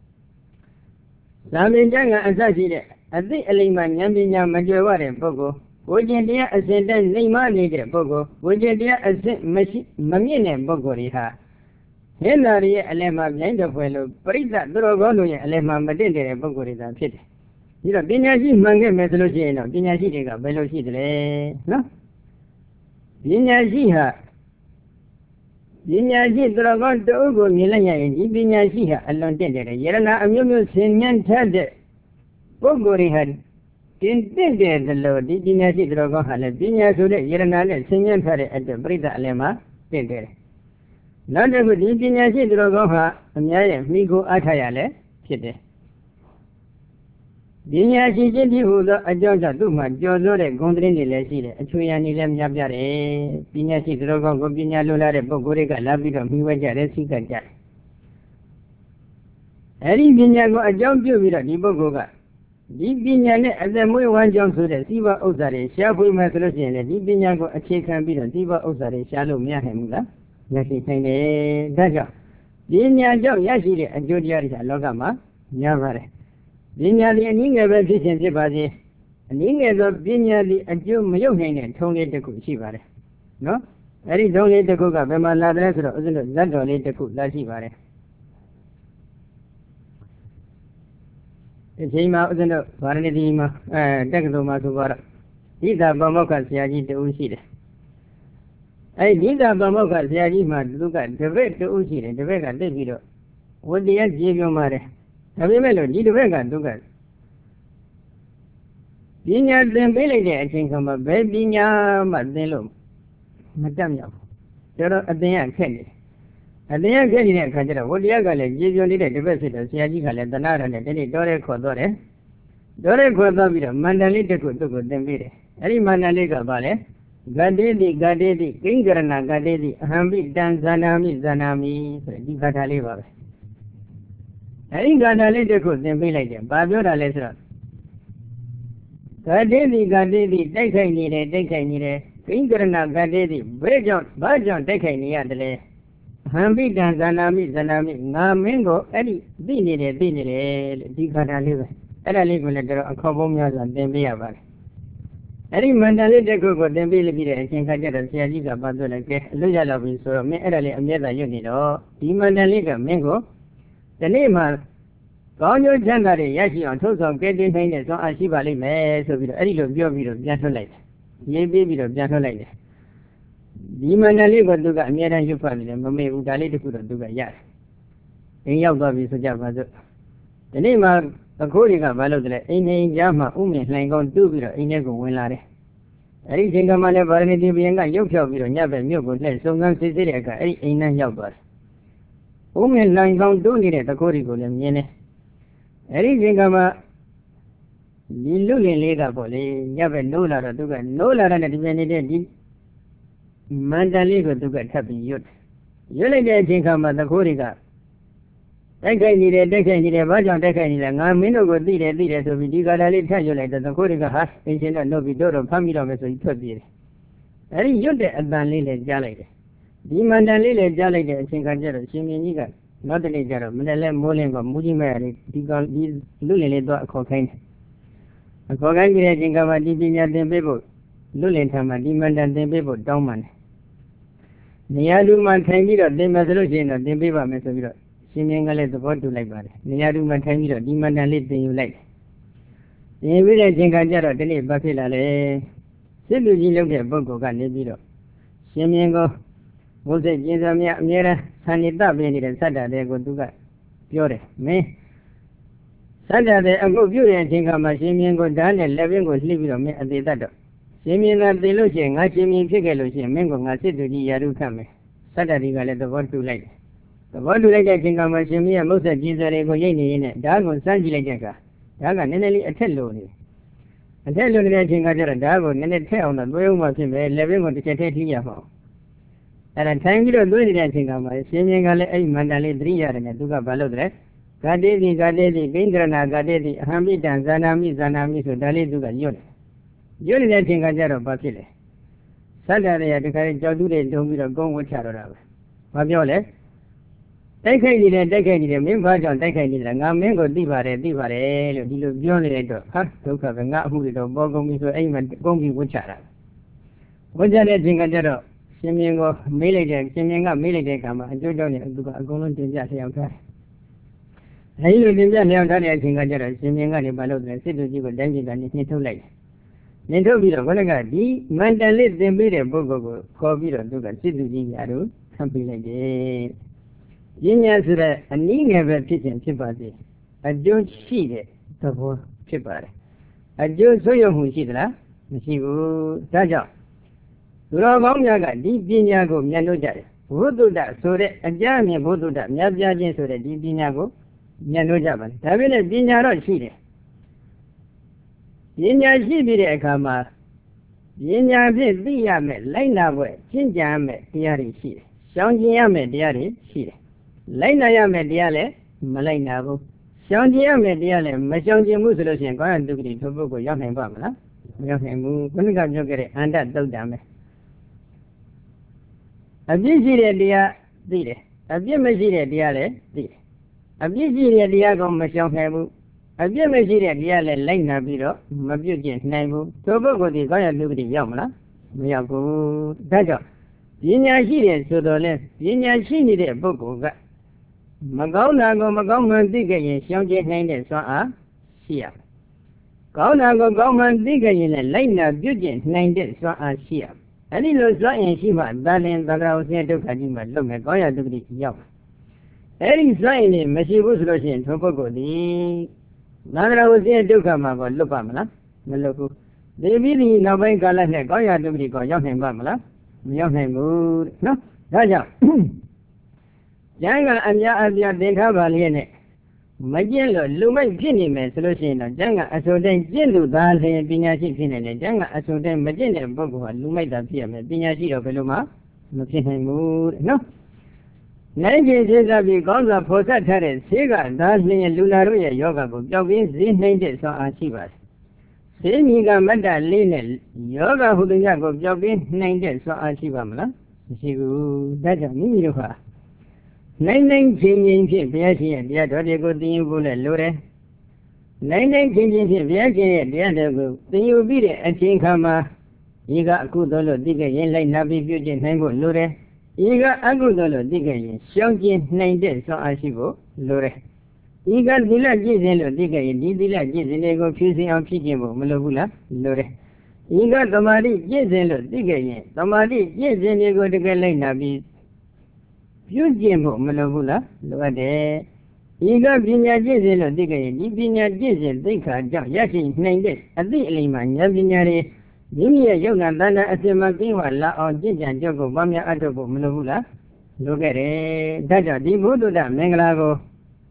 သာမင်ကျမ်းကအစရှိတဲ့အသိအလိမ္မာဉာဏ်ပညာမကြွယ်ဝတဲ့ပုဂ္ဂိုလ်ဝိကျင်တရားအစဉ်တည်းနှိမ်မနေတဲ့ပုဂ္ဂိုလ်ဝိကျင်တရားအစဉ်မရှိမမြင့်တဲ့ပုဂ္ဂိုလ်တွေဟာဟင်းသာရဲ့အလယ်မှာမြိုင်းတဲ့ဖွဲ့လို့ပရိသတ်သူတော်ကောင်းတို့ရဲ့အလယ်မှာမတင့်တဲ့ပုဂ္ဂိုလ်တွေသာဖြစ်တယ်ဒီတော့ပညာရှိမှန်ခဲ့မယ်ဆိုလို့ရှိရင်တော့ပညာရှိတွေကဘယ်လိုရှိသလဲနော်ပညာရှိဟာပညာရှိသူတော်ကောင်းတအုပ်ကိုမြင်လိုက်ရရင်ဒီပညာရှိဟာအလွန်တင့်တယ်ယရဏအမျိုးမျိုးဆင်ញံထားတဲ့ပုဂ္ဂိုလ်တွေဟာတင်တင့်တယ်လို့ဒီပညာရှိသူတော်ကောင်းဟာလည်းပညာဆိုတဲ့ယရဏနဲ့ဆင်ញံထားတဲ့အတွက်ပြိဿအလယ်မှာတင့်တယ်နောက်တစ်ခုဒီပညာရှိသူတော်ကောင်းဟာအများရဲ့မိကိုအားထားရလဲဖြစ်တယ်ပညာရှိခြင်းဒီဟူသောအကြောင်းကြောင့်သူ့မှာကြော်စိုးတဲ့ဂုဏ်သတင်းတွေလည်းရှိတယ်အချွေရန်တွေလည်းများပြားတယ်ပညာရှိသူတော်ကောင်းကိုပညာလွတ်လာတဲ့ပုဂ္ဂိုလ်တွေကလာပြီးတော့မိဝဲကြတယ်စိတ်ကကြတယ်အဲဒီပညာကိုအကြောင်းပြုပြီးတော့ဒီပုဂ္ဂိုလ်ကဒီပညာနဲ့အသက်မွေးဝမ်းကြောင်းဆိုတဲ့စီးပွားဥစ္စာတွေရှားဖွေမယ်ဆိုလို့ရှိရင်လည်းဒီပညာကိုအခြေခံပြီးတော့စီးပွားဥစ္စာတွေရှားလို့မရနိုင်ဘူးလားရရှိနိုင်တယ်ဒါကြောင့်ပညာကြောင့်ရရှိတဲ့အကျိုးတရားတွေကလောကမှာများပါတယ်ပညာသည်အနည်းငယ်ပဲဖြစ်ခြင်းဖြစ်ပါစေအနည်းငယ်သောပညာသည်အကျိုးမရောက်နိုင်တဲ့ထုံးလေးတစ်ခုရှိပါတယ်နော်အဲဒီထုံးလေးတစ်ခုကဘယ်မှာလာတယ်ဆိုတော့ဥစဉ်တို့ဇတ်တော်လေးတစ်ခုလာရှိပါတယ်ဒီချိန်မှာဥစဉ်တို့ဗာရဏသီမှာအဲတက္ကသိုလ်မှာဆိုတော့ဒီသာဗမောက္ခဆရာကြီးတဦးရှိတယ်အဲဒီသာဗမောက္ခဆရာကြီးမှာသူကတပည့်တဦးရှိတယ်တပည့်ကသိပြီးတော့ဝတ္တရားပြေပြောပါတယ်ဒါပေမဲ့လို့ဒီတစ်ဘက်ကသူကပညာသင်ပေးလိုက်တဲ့အချိန်ခါမှာဘယ်ပညာမှသင်လို့မတတ်မြောက်ဘူးကျတော့အသင်ရခက်နေတယ်အသင်ရခက်နေတဲ့အခါကျတော့ဝတရားကလည်းကြေပြနေတဲ့တစ်ဘက်ဖြစ်တော့ဆရာကြီးကလည်းတဏှာရနဲ့တနေ့တော်ရဲခေါ်တော့တယ်တော်ရဲခေါ်တော့ပြီးတော့မန္တလေးတစ်ခုသူ့ကိုသင်ပေးတယ်အဲ့ဒီမန္တလေးကဘာလဲဂတေတိဂတေတိကိဉ္ကရဏဂတေတိအဟံပိတံဇာနာမိဇာနာမိဆိုတဲ့ဒီဘာသာလေးပါပဲအဲဒီဂါထာလေးတစ်ခုသင်ပေးလိုက်တယ်။ဘာပြောတာလဲဆိုတော့ဂတေတိဂတေတိတိုက်ခိုက်နေတယ်တိုက်ခိုက်နေတယ်ကိဉ္ကရဏဂတေတိဘယ်ကြောင့်ဘာကြောင့်တိုက်ခိုက်နေရတယ်လဲအဟံပိတံဇာနာမိဇာနာမိငါမင်းကိုအဲ့ဒီသိနေတယ်သိနေတယ်လို့ဒီဂါထာလေးပဲအဲ့ဒါလေးကိုလည်းတော်တော်အခေါ်ပုံးများစွာသင်ပေးရပါတယ်။အဲ့ဒီမန္တလေးတစ်ခုကိုသင်ပေးလိုက်ပြီးတဲ့အချိန်ခါကျတော့ဆရာကြီးကပတ်သွက်လိုက်ကဲအလွတ်ရတော့ပြီဆိုတော့မင်းအဲ့ဒါလေးအမြဲတမ်းရွတ်နေတော့ဒီမန္တလေးကမင်းကိုဒီနေ့မှကောင်းကျိုးချမ်းသာတွေရရှိအောင်ထုတ်ဆောင်ကဲတင်နိုင်တဲ့စွမ်းအားရှိပါလိမ့်မယ်ဆိုပြီးတော့အဲ့ဒီလိုပြောပြီးတော့ပြန်ထွက်လိုက်တယ်။ရေးပေးပြီးတော့ပြန်ထွက်လိုက်တယ်။ဒီမန္တလေးကသူကအမြဲတမ်းရွတ်ဖတ်နေတယ်မမေ့ဘူးဒါလေးတစ်ခုတော့သူကရတယ်။အင်းရောက်သွားပြီဆိုကြပါစို့။ဒီနေ့မှခိုးတွေကဘာလို့လဲအိမ်နေကြားမှာဥမင်လှိုင်ကောင်းတူးပြီးတော့အိမ်ထဲကိုဝင်လာတယ်အဲ့ဒီချိန်ကမှလည်းဗာရဏသီဘုရင်ကရုပ်ဖြောက်ပြီးတော့ညဘက်မြို့ကိုလှည့်စုံစမ်းစစ်ဆေးတဲ့အခါအဲ့ဒီအိမ်နဲ့ရောက်သွားတယ်ဥမင်လှိုင်ကောင်းတူးနေတဲ့တခိုးတွေကိုလည်းမြင်တယ်အဲ့ဒီချိန်ကမှဒီလူလင်လေးကပေါ့လေညဘက်နိုးလာတော့သူကနိုးလာတဲ့ဒီပြန်နေတဲ့ဒီမန္တလေးကိုသူကထပ်ပြီးရွတ်ရွတ်လိုက်တဲ့အချိန်ခါမှာတခိုးတွေကတိုက်ခိုက်နေတယ်တိုက်ခိုက်နေတယ်ဘာကြောင့်တိုက်ခိုက်နေလဲငါမင်းတို့ကိုသိတယ်သိတယ်ဆိုပြီးဒီကာလာလေးထပ်ရွတ်လိုက်တဲ့တခိုးတွေကဟာအင်းရှင်တော့နှုတ်ပြီးတော့တော့ဖမ်းပြီးတော့မယ်ဆိုပြီးထွက်ပြေးတယ်အဲ့ဒီရွတ်တဲ့အတန်လေးလည်းကြားလိုက်တယ်ဒီမန္တလေးလည်းကြားလိုက်တဲ့အချိန်ခါကျတော့ရှင်မင်းကြီးကနောက်တနေ့ကျတော့မနေ့လဲမိုးလင်းကမူကြီးမဲ့လေးဒီကောင်ဒီလူလင်လေးတော့အခေါ်ခိုင်းတယ်အခေါ်ခိုင်းကြတဲ့အချိန်ကမှဒီပညာသင်ပေးဖို့လူလင်ထံမှာဒီမန္တန်သင်ပေးဖို့တောင်းပန်တယ်နေရာလူမှထိုင်ပြီးတော့သင်မယ်ဆိုလို့ရှိရင်တော့သင်ပေးပါမယ်ဆိုပြီးတော့ရှင်မင်းကလည်းသဘောတူလိုက်ပါတယ်နေရာလူမှထိုင်ပြီးတော့ဒီမန္တန်လေးသင်ယူလိုက်တယ်သင်ပြီးတဲ့အချိန်ခါကျတော့ဒီနေ့ဘာဖြစ်လာလဲစစ်လူကြီးလုပ်တဲ့ပုဂ္ဂိုလ်ကနေပြီးတော့ရှင်မင်းကိုဘုစိတ်ကျင်းစွာမြတ်အမြဲတမ်းဆန္ဒတပေးနေတဲ့စတ္တတဲ့ကိုသူကပြောတယ်မင်းစတ္တတဲ့အခုပြုတဲ့အချိန်ခါမှာရှင်မင်းကိုဓာတ်နဲ့လက်ပင်ကိုလှိပြီးတော့မင်းအသေးတတ်တော့ရှင်မင်းကသိလို့ရှိရင်ငါရှင်မင်းဖြစ်ခဲ့လို့ရှိရင်မင်းကငါစစ်သူကြီးရာထူးခတ်မယ်စတ္တတိကလည်းသဘောတူလိုက်တယ်သဘောတူလိုက်တဲ့အချိန်ကမှရှင်မင်းရဲ့မုတ်ဆက်ကြီးစတွေကိုရိတ်နေရင်းနဲ့ဓာတ်ကိုစမ်းကြည့်လိုက်တဲ့အခါဓာတ်ကနည်းနည်းလေးအထက်လိုနေတယ်အထက်လိုနေတဲ့အချိန်ကကျတော့ဓာတ်ကိုနည်းနည်းထက်အောင်တော့သွေးအောင်မှဖြစ်မယ်လက်ပင်ကိုတစ်ချက်ထည့်ထိရမှာအဲ့ဒါထိုင်ပြီးတော့သွေးနေတဲ့အချိန်ကမှရှင်မင်းကလည်းအဲ့ဒီမန္တလေးသတိရတယ်နဲ့သူကဘာလုပ်တယ်ဂတိတိဂတိတိကိန္ဒရဏဂတိတိအဟံပိတံဇာနာမိဇာနာမိဆိုဒါလေးသူကညွတ်တယ်ညွတ်နေတဲ့အချိန်ကကျတော့ဘာဖြစ်လဲစတ္တရရတခါကြောက်တူးတွေတုံးပြီးတော့ကုန်းဝတ်ချတော့တာပဲဘာပြောလဲတိုက်ခိုက်နေတယ်တိုက်ခိုက်နေတယ်မင်းဘာကြောင့်တိုက်ခိုက်နေလဲငါမင်းကိုသိပါတယ်သိပါတယ်လို့ဒီလိုပြောနေလိုက်တော့ဟာဒုက္ခပဲငါအမှုတွေတော့ပေါ်ကုန်ပြီဆိုအဲ့မှာကုန်းပြီးဝတ်ချတာဝတ်ချတဲ့အချိန်ကကျတော့ရှင်မင်းကိုမေးလိုက်တဲ့ရှင်မင်းကမေးလိုက်တဲ့အခါမှာအကျိုးကြောင့်လည်းသူကအကုန်လုံးတင်ပြလျှောက်ထားတယ်အဲဒီလိုတင်ပြလျှောက်ထားတဲ့အချိန်ကကျတော့ရှင်မင်းကနေဘာလုပ်တယ်စစ်သူကြီးကိုတိုင်းပြည်ကနေနှင်ထုတ်လိုက်တယ်နှင်ထုတ်ပြီးတော့ဘုရားကဒီမန္တလေးသင်ပေးတဲ့ပုဂ္ဂိုလ်ကိုခေါ်ပြီးတော့သူကစစ်သူကြီးရာတို့ဆံပေးလိုက်တယ်။ဉာဏ်ညာဆိုတဲ့အနည်းငယ်ပဲဖြစ်ခြင်းဖြစ်ပါစေအကျိုးရှိတဲ့သဘောဖြစ်ပါတယ်။အကျိုးဆွေးရမှုရှိသလားမရှိဘူး။ဒါကြောင့်သူတော်ကောင်းများကဒီပညာကိုမြတ်လို့ကြတယ်။ဘုဒ္ဓတဆိုတဲ့အကြအမြင်ဘုဒ္ဓတမြတ်ပြခြင်းဆိုတဲ့ဒီပညာကိုမြတ်လို့ကြပါလေ။ဒါပေမဲ့ပညာတော့ရှိတယ်ပညာရှိပြီးတဲ့အခါမှာပညာဖြင့်သိရမယ်လိုက်နာဖို့ကျင့်ကြံရမယ်တရားတွေရှိတယ်။ရှောင်ကျင်ရမယ်တရားတွေရှိတယ်။လိုက်နာရမယ်တရားလည်းမလိုက်နာဘူး။ရှောင်ကျင်ရမယ်တရားလည်းမရှောင်ကျင်ဘူးဆိုလို့ရှိရင်ကောင်းရတုဂတိထိုပုဂ္ဂိုလ်ရောက်နိုင်ပါမလား။မရောက်နိုင်ဘူး။ခုနကပြောခဲ့တဲ့အန္တတုတ်တံပဲ။အပြစ်ရှိတဲ့တရားသိတယ်။အပြစ်မရှိတဲ့တရားလည်းသိတယ်။အပြစ်ရှိတဲ့တရားကမရှောင်နိုင်ဘူး။အပြစ်မရှိတဲ့တရားလည်းလိုက်နာပြီးတော့မပြုတ်ကျင်နိုင်ဘူး။သို့ပုဂ္ဂိုလ်ဒီကောင်းရတုဂတိရောက်မလားမရောက်ဘူး။ဒါကြောင့်ပညာရှိတဲ့ဆိုတော့လေပညာရှိနေတဲ့ပုဂ္ဂိုလ်ကမကောင်းတာကိုမကောင်းမှန်သိကြရင်ရှောင်ကျဉ်နိုင်တဲ့စွမ်းအားရှိရမယ်။ကောင်းတာကိုကောင်းမှန်သိကြရင်လည်းလိုက်နာပြုတ်ကျင်နိုင်တဲ့စွမ်းအားရှိရမယ်။အဲဒီလိုစွမ်းအင်ရှိမှသာလင်သံဃာဥစဉ်ဒုက္ခကြီးမှလွတ်မယ်ကောင်းရတုဂတိရောက်မယ်။အဲဒီစွမ်းအင်တွေမရှိဘူးဆိုလို့ရှိရင်ထိုပုဂ္ဂိုလ်ဒီသံဃာဥစဉ်ဒုက္ခမှာကိုလွတ်ပါမလားမလွတ်ဘူး။ဒီပြီးဒီနောက်ပိုင်းကာလနဲ့ကောင်းရတုဂတိကိုရောက်နိုင်ပါမလားမရောက်နိုင်ဘူးနော်ဒါကြောင့်ဉာဏ်ကအများအပြားသင်ထားပါလျက်နဲ့မကျင့်လို့လူမိုက်ဖြစ်နေမယ်ဆိုလို့ရှိရင်တော့ဉာဏ်ကအစိုးတိုင်းကျင့်လို့သာလျှင်ပညာရှိဖြစ်နေတယ်ဉာဏ်ကအစိုးတိုင်းမကျင့်တဲ့ပုဂ္ဂိုလ်ဟာလူမိုက်တာဖြစ်ရမယ်ပညာရှိတော့ဘယ်လိုမှမဖြစ်နိုင်ဘူးတဲ့နော်နိုင်ကျင်စေစားပြီးကောင်းစွာဖော်ဆက်ထားတဲ့ဈေးကသာလျှင်လူနာတို့ရဲ့ယောဂကိုပျောက်ပြီးဈေးနှိမ့်တဲ့ဆွမ်းအားရှိပါတယ်သေမီကမတ္တလေးနဲ့ယောဂဟုတ္တညကိုပျောက်ပြီးနိုင်တဲ့စွမ်းအားရှိပါမလားမရှိဘူးဒါကြောင့်မိမိတို့ဟာနိုင်နိုင်ချင်းချင်းဖြင့်ဘုရားရှင်ရဲ့တရားတော်တွေကိုသင်ယူဖို့လည်းလိုတယ်နိုင်နိုင်ချင်းချင်းဖြင့်ဘုရားရှင်ရဲ့တရားတော်ကိုသင်ယူပြီးတဲ့အချိန်ခါမှာဤကအခုတော်လို့သိခဲ့ရင်လိုက်နာပြီးပြုကျင့်နိုင်ဖို့လိုတယ်ဤကအကုတော်လို့သိခဲ့ရင်ရှောင်ကျဉ်နိုင်တဲ့စွမ်းအားရှိဖို့လိုတယ်ဤကသီလကျင့်စဉ်လို့သိခဲ့ရင်ဒီသီလကျင့်စဉ်တွေကိုဖြည့်စင်အောင်ဖြည့်ကျင့်ဖို့မလိုဘူးလားလိုတယ်ဤကသမာဓိကျင့်စဉ်လို့သိခဲ့ရင်သမာဓိကျင့်စဉ်တွေကိုတကယ်လိုက်နာပြီးပြုကျင့်ဖို့မလိုဘူးလားလိုအပ်တယ်ဤကပညာကျင့်စဉ်လို့သိကြရင်ဒီပညာကျင့်စဉ်သိက္ခာကြောင့်ရရှိနိုင်တဲ့အသည့်အလိမ္မာဉာဏ်ပညာတွေမိမိရဲ့ယုံနာတဏ္ဍာအစင်မှာကင်းဝလာအောင်ကြင်ကြံကြုတ်ကိုပွားများအထောက်ဖို့မလိုဘူးလားလိုခဲ့တယ်ဒါကြောင့်ဒီဘုဒ္ဓတမင်္ဂလာကို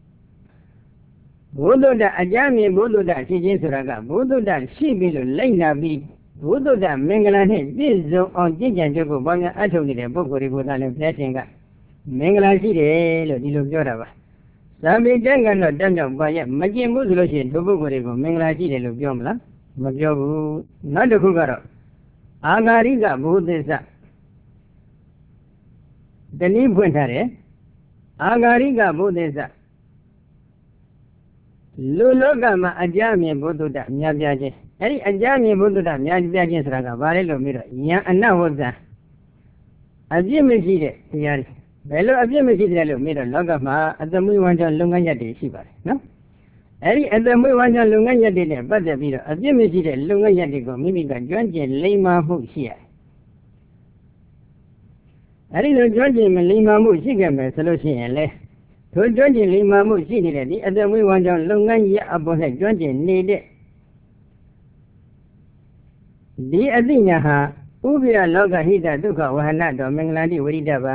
ဘုဒ္ဓတအကြမ်းမြင်ဘုဒ္ဓတရှိခြင်းဆိုတာကဘုဒ္ဓတရှိပြီလို့လိုက်နာပြီးဘုဒ္ဓတမင်္ဂလာနဲ့ပြည့်စုံအောင်ကြင်ကြံကြုတ်ကိုပွားများအထောက်နေတဲ့ပုဂ္ဂိုလ်တွေကိုသာလည်းဘုရားရှင်ကမင်္ဂလာရှိတယ်လို့ဒီလိုပြောတာပါသာမေတ္တကတော့တတ်မြောက်ပါရဲ့မကျင်ဘူးဆိုလို့ရှိရင်ဒီပုဂ္ဂိုလ်တွေကိုမင်္ဂလာရှိတယ်လို့ပြောမလားမပြောဘူးနောက်တစ်ခုကတော့အာဂါရိကဘုသစ္စာတနည်းဖွင့်ထားတယ်အာဂါရိကဘုသစ္စာလူလောကမှာအကြမြင်ဘုဒ္ဓတမြတ်ပြခြင်းအဲ့ဒီအကြမြင်ဘုဒ္ဓတမြတ်ပြခြင်းဆိုတာကဘာလဲလို့ပြီးတော့ယံအနဝဇ္ဇအပြစ်မရှိတဲ့တရားတွေဘယ်လိုအပြစ်မရှိတယ်လို့ပြီးတော့လောကမှာအသမွေးဝမ်းကြောင်းလုပ်ငန်းရက်တွေရှိပါတယ်နော်အဲ့ဒီအသမွေးဝမ်းကြောင်းလုပ်ငန်းရက်တွေနဲ့ပတ်သက်ပြီးတော့အပြစ်မရှိတဲ့လုပ်ငန်းရက်တွေကိုမိမိကကျွမ်းကျင်လိမ္မာမှုရှိရတယ်အဲ့ဒီလိုကျွမ်းကျင်လိမ္မာမှုရှိခဲ့မယ်ဆိုလို့ရှိရင်လေထိုကျွမ်းကျင်လိမ္မာမှုရှိနေတဲ့ဒီအသမွေးဝမ်းကြောင်းလုပ်ငန်းရက်အပေါ်နဲ့ကျွမ်းကျင်နေတဲ့ဒီအသိဉာဏ်ဟာဥပိယလောကဟိတဒုက္ခဝဟနတော်မင်္ဂလာတိဝရိတပါ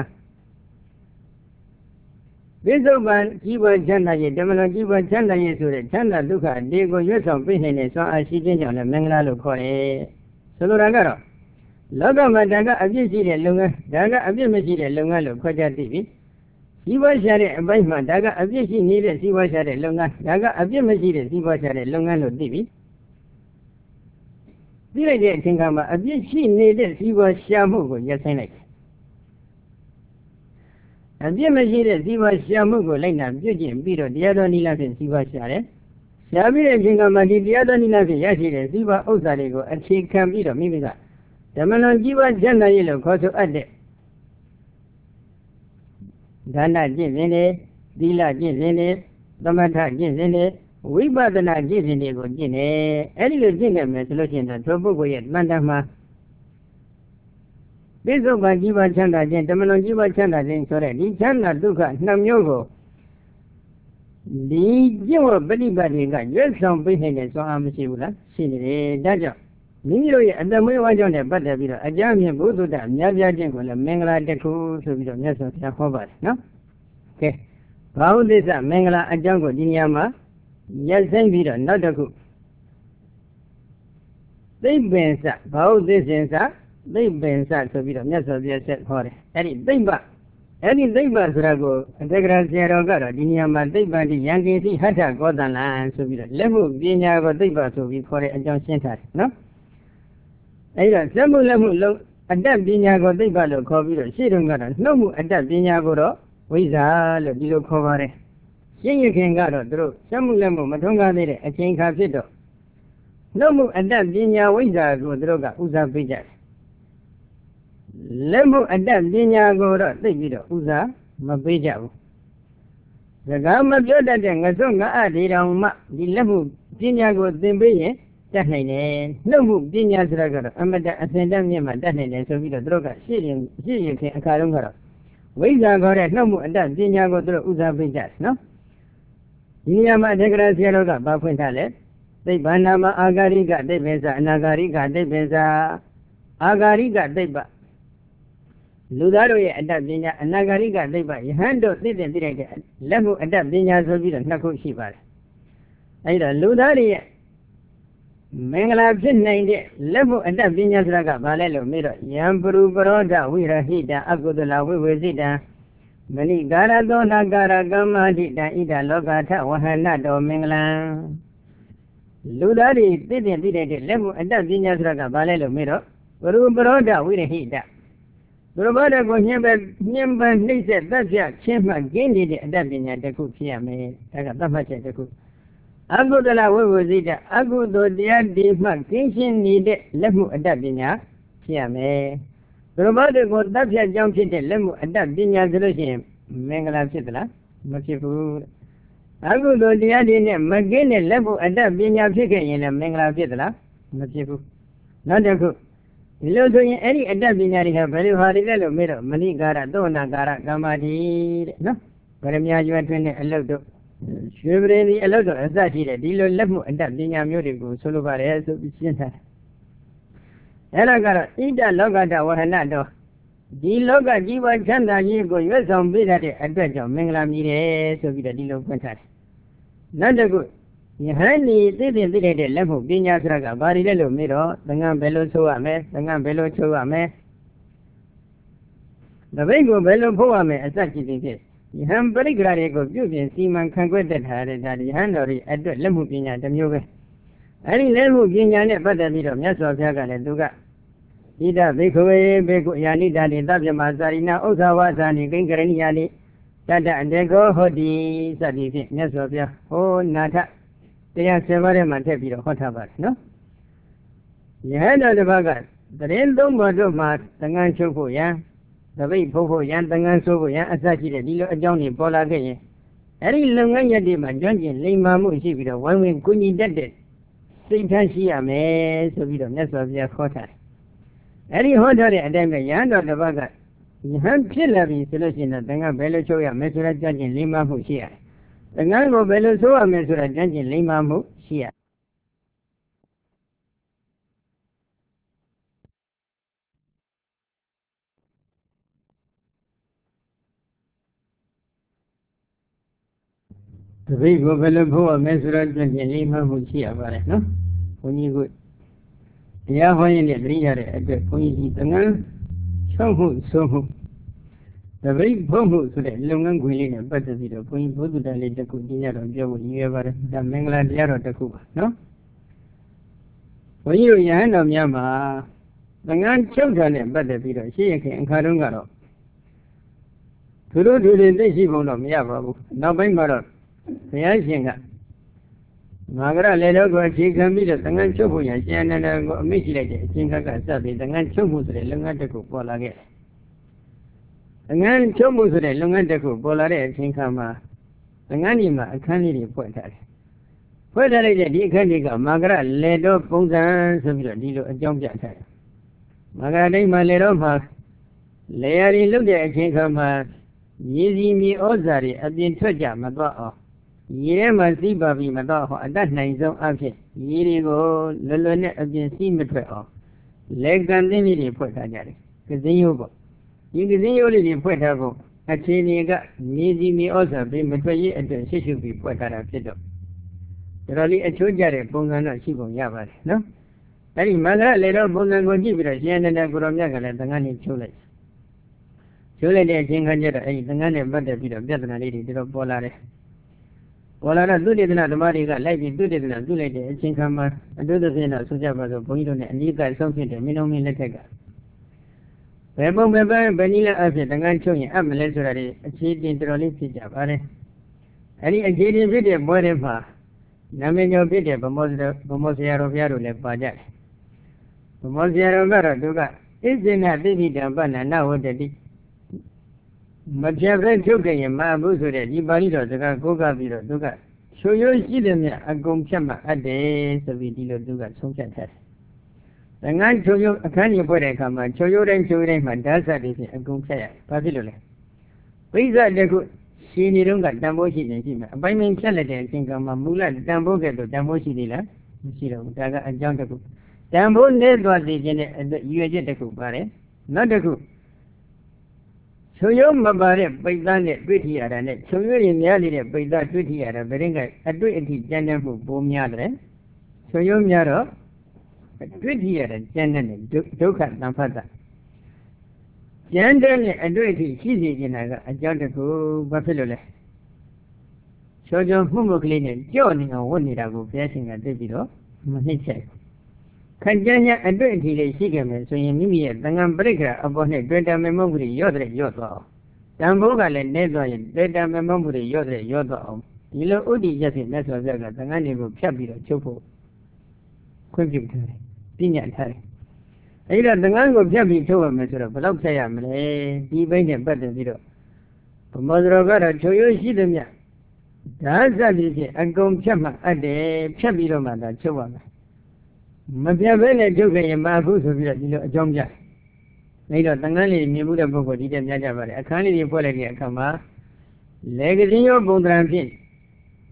ပိစုပန်ជីវချမ်းသာရဲ့ဓမ္မလောជីវချမ်းသာရဲ့ဆိုတဲ့ချမ်းသာဒုက္ခဒီကိုရွတ်ဆောင်ပြနိုင်တဲ့စွမ်းအားရှိခြင်းကြောင့်လည်းမင်္ဂလာလို့ခေါ်တယ်ဆိုလိုတာကတော့လောကမှာဒါကအပြစ်ရှိတဲ့လုပ်ငန်းဒါကအပြစ်မရှိတဲ့လုပ်ငန်းလို့ခွဲခြားသိပြီជីវရှာတဲ့အပိုင်းမှာဒါကအပြစ်ရှိနေတဲ့ជីវရှာတဲ့လုပ်ငန်းဒါကအပြစ်မရှိတဲ့ជីវရှာတဲ့လုပ်ငန်းလို့သိပြီသိလိုက်တဲ့အချိန်ကမှအပြစ်ရှိနေတဲ့ជីវရှာမှုကိုရပ်ဆိုင်လိုက်အပြစ်မရှိတဲ့ဇီဝရှာမှုကိုလိုက်နာပြုကျင့်ပြီးတော့တရားတော်နိလဖြင့်ဇီဝရှာတယ်။ရှာပြီးတဲ့အချိန်ကမှဒီတရားတော်နိလဖြင့်ရရှိတဲ့ဇီဝဥစ္စာတွေကိုအခြေခံပြီးတော့မိမိကဓမ္မလွန်ဇီဝကျင့်နိုင်လို့ခေါ်ဆိုအပ်တဲ့ဒါနကျင့်စဉ်တွေသီလကျင့်စဉ်တွေသမထကျင့်စဉ်တွေဝိပဿနာကျင့်စဉ်တွေကိုကျင့်တယ်။အဲဒီလိုကျင့်ခဲ့မယ်ဆိုလို့ရှိရင်တော့ပုဂ္ဂိုလ်ရဲ့တန်တမှာပိစုပန်ជីវချမ်းသာခြင်းဓမ္မလွန်ជីវချမ်းသာခြင်းဆိုတဲ့ဒီချမ်းသာဒုက္ခနှစ်မျိုးကိုဒီကျင့်ဝတ်ပฏิပတ်တွေကရွတ်ဆောင်ပြနိုင်တဲ့စွမ်းအားမရှိဘူးလားရှိနေတယ်ဒါကြောင့်မိမိတို့ရဲ့အတ္တမွေးဝါးကြောင့်လည်းပတ်သက်ပြီးတော့အကြမ်းမြင်ဘုဒ္ဓတအများပြားခြင်းကိုလည်းမင်္ဂလာတစ်ခုဆိုပြီးတော့မြတ်စွာဘုရားဟောပါတယ်နော်ကဲဘာဟုသစ္စာမင်္ဂလာအကြောင်းကိုဒီနေရာမှာရက်ဆိုင်ပြီးတော့နောက်တစ်ခုသိပ္ပင်စဘာဟုသစ္စဉ်စသိပ္ပင်စဆိုပြီးတော့မြတ်စွာဘုရားဆက်ဟောတယ်အဲ့ဒီသိပ္ပအဲ့ဒီသိပ္ပဆိုတာကိုအတက္ကရာဆရာတော်ကတော့ဒီနေရာမှာသိပ္ပတိယံကိသိဟဋ္ဌကောသလံဆိုပြီးတော့လက်မှုပညာကိုသိပ္ပဆိုပြီးခေါ်တဲ့အကြောင်းရှင်းထားတယ်နော်အဲ့တော့စက်မှုလက်မှုလုံးအတ္တပညာကိုသိပ္ပလို့ခေါ်ပြီးတော့ရှင်းတုန်းကတော့နှုတ်မှုအတ္တပညာကိုတော့ဝိဇ္ဇာလို့ဒီလိုခေါ်ပါတယ်ရှင်းရခင်ကတော့သူတို့စက်မှုလက်မှုမထွန်းကားသေးတဲ့အချိန်ခါဖြစ်တော့နှုတ်မှုအတ္တပညာဝိဇ္ဇာကိုသူတို့ကဥစားပေးကြတယ်လက်မှုအတ္တပညာကိုတော့သိပြီးတော့ဥစားမပေးကြဘူးစကားမပြောတတ်တဲ့ငစွန်းငါအဒီတော်မှဒီလက်မှုပညာကိုသင်ပေးရင်တတ်နိုင်တယ်နှုတ်မှုပညာဆိုတာကတော့အမတအစင်တတ်မြင့်မှတတ်နိုင်တယ်ဆိုပြီးတော့သူတို့ကရှင်းရင်ရှင်းရင်ခင်အခါတုန်းကတော့ဝိဇ္ဇာခေါ်တဲ့နှုတ်မှုအတ္တပညာကိုသူတို့ဥစားပေးကြတယ်နော်ဒီနေရာမှာဒေဂရဆရာတော်ကဘာဖွင့်ထားလဲသိဗ္ဗနာမအာဂါရိကသိဗ္ဗေသအနာဂါရိကသိဗ္ဗေသအာဂါရိကသိဗ္ဗလူသားတို့ရဲ့အတ္တပညာအနာဂါရိကသိဗ္ဗယဟန်တို့သိတဲ့သိတဲ့လက်မှုအတ္တပညာဆိုပြီးတော့နှစ်ခုရှိပါတယ်အဲဒီတော့လူသားတွေရဲ့မင်္ဂလာဖြစ်နိုင်တဲ့လက်မှုအတ္တပညာဆိုတာကဘာလဲလို့မေးတော့ယံပရူပရောဓဝိရဟိတအကုသလဝိဝေစိတံမဏိကာရသောနာကာရကမ္မဟိတံဣဒလောကထဝဟနတောမင်္ဂလံလူသားတွေသိတဲ့သိတဲ့လက်မှုအတ္တပညာဆိုတာကဘာလဲလို့မေးတော့ပရူပရောဓဝိရဟိတသူတော်ဘာကိုညှင်းပဲညှင်းပဲနှိမ့်ဆက်သက်ပြချင်းမှကျင်းနေတဲ့အတ္တပညာတစ်ခုဖြစ်ရမယ်ဒါကသတ်မှတ်ချက်တစ်ခုအကုသလဝိဝဇိတအကုသိုလ်တရားဒီမှကင်းရှင်းနေတဲ့လက်မှုအတ္တပညာဖြစ်ရမယ်သူတော်ဘာကိုသက်ပြကြောင်းဖြစ်တဲ့လက်မှုအတ္တပညာဆိုလို့ရှိရင်မင်္ဂလာဖြစ်သလားမဖြစ်ဘူးအကုသိုလ်တရားဒီနဲ့မကင်းတဲ့လက်မှုအတ္တပညာဖြစ်ခဲ့ရင်လည်းမင်္ဂလာဖြစ်သလားမဖြစ်ဘူးနောက်တစ်ခုဒီလိုဆိုရင်အဲ့ဒီအတ္တပညာတွေကဘယ်လိုဟာတွေလဲလို့မေးတော့မဏိကာရသောနာကာရကမ္မာတိတဲ့နော်ဗရမ ्या ကျွဲတွင်းတဲ့အလုတ်တို့ရွှေပရင်ဒီအလောက်တော့အစရှိတယ်ဒီလိုလက်မှုအတတ်ပညာမျိုးတွေကိုဆိုလိုပါတယ်ဆိုပြီးရှင်းထားတယ်အဲ့ဒါကတော့ဣဒလောကတဝဟနတော်ဒီလောကကြီးပွားချမ်းသာရေးကိုရွတ်ဆောင်ပေးတဲ့အတွက်ကြောင့်မင်္ဂလာမြည်တယ်ဆိုပြီးတော့ဒီလိုဖွင့်ထားတယ်နောက်တစ်ခုယဟန်ဒီသိသိသိတဲ့လက်မှုပညာဆိုတာကဘာတွေလဲလို့မေးတော့သံဃာဘယ်လိုဆိုရမလဲသံဃာဘယ်လိုချုပ်ရမလဲတပိတ်ကိုဘယ်လိုဖို့ရမလဲအစရှိသည်ဖြင့်ယဟန်ပရိက္ခရာတွေကိုပြုပြင်စီမံခန့်ခွဲတတ်ထားတဲ့ဒါယဟန်တော်တွေအတွက်လက်မှုပညာတစ်မျိုးပဲအဲ့ဒီလက်မှုပညာနဲ့ပတ်သက်ပြီးတော့မြတ်စွာဘုရားကလည်းသူကဣဒဘိက္ခဝေဘေကုယာနိတာတိသဗ္ဗမသာရိနာဥစ္စာဝါစာနိကိဉ္ကရဏိယာနိတတအတေကောဟောတိစသည်ဖြင့်မြတ်စွာဘုရားဟောနာထတရားဆယ်ပါးထဲမှာထည့်ပြီးတော့ဟောထားပါတယ်နော်ယဟန်တော်တစ်ပါးကတရင်သုံးပါးတို့မှာသံဃာချုပ်ဖို့ယံတပိတ်ဖို့ဖို့ယံသံဃာဆိုးဖို့ယံအစရှိတဲ့ဒီလိုအကြောင်းတွေပေါ်လာခဲ့ရင်အဲ့ဒီလုပ်ငန်းရက်တွေမှာကျွမ်းကျင်လိမ္မာမှုရှိပြီးတော့ဝိုင်းဝန်းကူညီတတ်တဲ့စိတ်ထားရှိရမယ်ဆိုပြီးတော့မြတ်စွာဘုရားခေါ်ထားတယ်အဲ့ဒီဟောထားတဲ့အတိုင်းပဲယဟန်တော်တစ်ပါးကယဟန်ဖြစ်လာပြီဆိုလို့ရှိရင်တော့သံဃာဘယ်လိုချုပ်ရမယ်ဆိုတဲ့ကျွမ်းကျင်လိမ္မာမှုရှိရတယ်သံဃာကိုဘယ်လိုဆိုရမယ်ဆိုတဲ့ကျွမ်းကျင်လိမ္မာမှုရှိရတပိတ်ကိုဘယ်လိုဖို့ရမယ်ဆိုတဲ့ကျွမ်းကျင်လိမ္မာမှုရှိရပါတယ်နော်ဘုန်းကြီးကတရားဟောရင်လည်းတတိရတဲ့အတွက်ဘုန်းကြီးဒီသံဃာချုပ်မှုဆိုမှုတပိတ်ဖို့မှုဆိုတဲ့လုပ်ငန်းခွင်လေးနဲ့ပတ်သက်ပြီးတော့ဘုန်းကြီးဘုဒ္ဓတရားလေးတစ်ခုဒီညတော့ပြောဖို့ရည်ရွယ်ပါတယ်ဒါမင်္ဂလာတရားတော်တစ်ခုပါနော်ဘုန်းကြီးတို့ယဟန်တော်များမှာသံဃာချုပ်တာနဲ့ပတ်သက်ပြီးတော့ရှေးရခင်အခါတုန်းကတော့သူတို့သူတွေသိရှိဖို့တော့မရပါဘူးနောက်ပိုင်းမှာတော့ဘုရားရှင်ကမာဂရလေတော်ကိုအခြေခံပြီးတော့သံဃာချုပ်ဖို့ရရှင်အနန္ဒကိုအမိရှိလိုက်တဲ့အချင်းကကစပြီးသံဃာချုပ်မှုဆိုတဲ့လုပ်ငန်းတစ်ခုပေါ်လာခဲ့တယ်သံဃာချုပ်မှုဆိုတဲ့လုပ်ငန်းတစ်ခုပေါ်လာတဲ့အချိန်ခါမှာသံဃာညီမှာအခန်းလေးတွေဖွဲ့ထားတယ်ဖွဲ့ထားလိုက်တဲ့ဒီအခန်းလေးကမာဂရလေတော်ပုံစံဆိုပြီးတော့ဒီလိုအကြောင်းပြထားတယ်မာဂရတိုင်းမှာလေတော်မှာလေယာဉ်လုတ်တဲ့အချိန်ခါမှာမြေစီမြေဩဇာတွေအပြင်ထွက်ကြမသွားအောင်ရေထဲမှာစီးပါပြီးမတော့ဟောအတတ်နိုင်ဆုံးအဖြစ်ရေတွေကိုလွယ်လွယ်နဲ့အပြင်စီးမထွက်အောင်လက်ကန်သိမိတွေဖွဲ့ထားကြတယ်ကစင်းရိုးပေါ့ဒီကစင်းရိုးလေးတွေဖွဲ့ထားဖို့အခြေအနေကမြေစီမြေဩဇာပြီးမထွက်ရေးအတွက်ရှိရှိပြီးဖွဲ့ထားတာဖြစ်တော့ဒါလေးအချိုးကျတဲ့ပုံစံတော့ရှိပုံရပါတယ်နော်အဲ့ဒီမင်္ဂလာလေတော့ပုံစံကိုကြည့်ပြီးတော့ရှင်အနန္ဒကိုရောမြတ်ကလည်းသံဃာနဲ့ချိုးလိုက်ချိုးလိုက်တဲ့အချိန်ခါကျတော့အဲ့ဒီသံဃာနဲ့ပတ်သက်ပြီးတော့ပြဿနာလေးတွေတော်ပေါ်လာတယ်ပေါ်လာတော့သုတေသနဓမ္မတွေကလိုက်ပြီးသုတေသနပြုလိုက်တဲ့အချိန်ခါမှာအတုသဖြင့်တော့ဆိုကြပါစို့ဘုန်းကြီးတို့နဲ့အနိကဆုံးဖြစ်တဲ့မင်းတော်မင်းလက်ထက်ကဘယ်ပုံပဲပဲဘယ်နည်းလဲအဖြစ်တန်ခါချုပ်ရင်အပ်မလဲဆိုတာတွေအခြေတင်တော်တော်လေးဖြစ်ကြပါတယ်အဲဒီအခြေတင်ဖြစ်တဲ့ပွဲတွေမှာနာမည်ကျော်ဖြစ်တဲ့ဗမောဗမောဆရာတော်ဘုရားတို့လည်းပါကြတယ်ဗမောဆရာတော်ကတော့သူကဣဇိနသိတိတံပဏ္ဏနဝတ္တိမပြတ်ပဲထုတ်ခဲ့ရင်မအဘူးဆိုတဲ့ဒီပါဠိတော်စကားကိုးကားပြီးတော့သူကချိုရိုးရှိတယ်မြတ်အကုန်ဖြတ်မှအပ်တယ်ဆိုပြီးဒီလိုသူကဆုံးဖြတ်ထားတယ်။တန်ခါချိုရိုးအခန်းကြီးဖွဲ့တဲ့အခါမှာချိုရိုးတိုင်းချိုရိုးတိုင်းမှာဓာတ်စတွေဖြင့်အကုန်ဖြတ်ရတယ်။ဘာဖြစ်လို့လဲ။ပိဿတခုရှင်နေတော့ကတန်ဖိုးရှိနေရှိမှာအပိုင်းပိုင်းဖြတ်လက်တဲ့အချိန်ကမှမူလတန်ဖိုးကဲ့သို့တန်ဖိုးရှိသေးလား။မရှိတော့ဘူး။ဒါကအကြောင်းတစ်ခု။တန်ဖိုးနည်းသွားစေခြင်းနဲ့ရွေချက်တစ်ခုပါတယ်။နောက်တစ်ခုချုံရုံမပါတဲ့ပိဋကနဲ့တွေ့ထရတာနဲ့ချုံရုံရင်များနေတဲ့ပိဋကတွေ့ထရတာဗရင်ကအတွေ့အထိကြမ်းတမ်းမှုပိုများတယ်ချုံရုံများတော့တွေ့ထရတာကြမ်းတမ်းတဲ့ဒုက္ခတံဖတ်တာကြမ်းတမ်းတဲ့အတွေ့အထိရှိစေခြင်းကအကြောင်းတစ်ခုဘာဖြစ်လို့လဲချောချောမှုမှုကလေးနဲ့ကြော့နေအောင်ဝတ်နေတာကိုဘုရားရှင်ကသိပြီးတော့မနှိမ့်ချက်ခန့်ကျန်းအတွေ့အထိလေးရှိခဲ့မယ်ဆိုရင်မိမိရဲ့သံဃာပရိက္ခရာအပေါ်နဲ့တွေ့တာမမုန်းမှုတွေရော့တဲ့ရော့သွားအောင်တန်ဖိုးကလည်းနည်းသွားရင်တွေ့တာမမုန်းမှုတွေရော့တဲ့ရော့သွားအောင်ဒီလိုဥဒိရက်ဖြင့်မြတ်စွာဘုရားကသံဃာတွေကိုဖြတ်ပြီးတော့ချုပ်ဖို့ခွင့်ပြုထားတယ်ပြညတ်ထားတယ်အဲဒီတော့သံဃာကိုဖြတ်ပြီးချုပ်ရမယ်ဆိုတော့ဘယ်တော့ဖြတ်ရမလဲဒီဘိန်းနဲ့ပတ်သက်ပြီးတော့ဗမောဇရောကတော့ချိုရိုးရှိသည်မြတ်ဒါစသည်ဖြင့်အကုန်ဖြတ်မှအပ်တယ်ဖြတ်ပြီးတော့မှသာချုပ်ရမယ်မပြတ်ဘဲနဲ့ချုပ်ခဲ့ရင်မအခုဆိုပြီးတော့ဒီလိုအကြောင်းပြတယ်။အဲဒီတော့တန်ခမ်းလေးမြင်မှုတဲ့ပုဂ္ဂိုလ်ဒီတက်များကြပါတယ်အခန်းလေးတွေဖွဲ့လိုက်တဲ့အခါမှာလေကစင်းရောပုံသဏ္ဍာန်ဖြင့်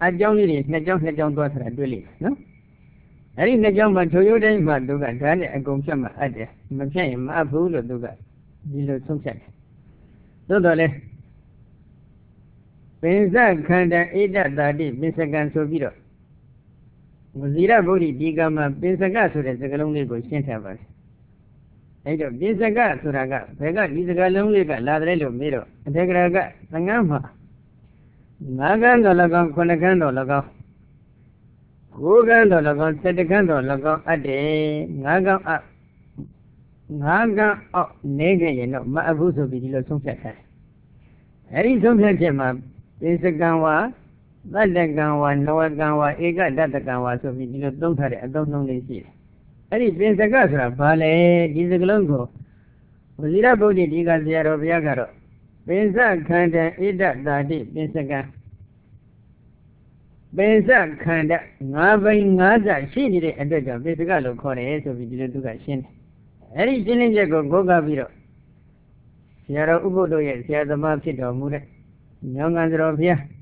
အကြောင်းလေးတွေနှစ်ကြောင်းနှစ်ကြောင်းသွားထားတာတွေ့လိမ့်မယ်နော်အဲ့ဒီနှစ်ကြောင်းမှာထိုရိုးတိုင်းမှာသူကဓာတ်နဲ့အကုန်ဖြတ်မှအပ်တယ်မဖြတ်ရင်မအပ်ဘူးလို့သူကဒီလိုဆုံးဖြတ်တယ်သို့တော်လည်းပင်စခန္ဓာဣဒတာတိပင်စကံဆိုပြီးတော့ဝဇိရဗုဒ္ဓဒီကမှာပင်စကဆိုတဲ့စကားလုံးလေးကိုရှင်းထားပါတယ်အဲ့တော့ပင်စကဆိုတာကဘယ်ကဒီစကားလုံးလေးကလာတယ်လို့မေးတော့အထေကရာကသံဃာမှာငါးခန်းတော်၎င်းခုနှစ်ခန်းတော်၎င်းကိုးခန်းတော်၎င်းဆယ်တခန်းတော်၎င်းအပ်တယ်ငါးခန်းအပ်ငါးခန်းအောက်နေခဲ့ရင်တော့မအပ်ဘူးဆိုပြီးဒီလိုဆုံးဖြတ်ထားတယ်အဲ့ဒီဆုံးဖြတ်ချက်မှာပင်စကံဝါသတ္တကံဝါနဝကံဝါဧကတတကံဝါဆိုပြီးဒီလိုသုံးထားတဲ့အသုံးနှုန်းလေးရှိတယ်အဲ့ဒီပင်စကဆိုတာဘာလဲဒီစကလုံးကိုဝဇိရဗုဒ္ဓဒီကဆရာတော်ဘုရားကတော့ပင်စခန္ဓာဣဒတာတိပင်စကံပင်စခန္ဓာငါးဘိန်းငါးစရှိနေတဲ့အတွက်ကြောင့်ပင်စကလို့ခေါ်တယ်ဆိုပြီးဒီလိုသူကရှင်းတယ်အဲ့ဒီရှင်းလင်းချက်ကိုကိုးကားပြီးတော့ဆရာတော်ဥပုဒ္ဒရဲ့ဆရာသမားဖြစ်တော်မူတဲ့ညောင်ကန်တော်ဘုရား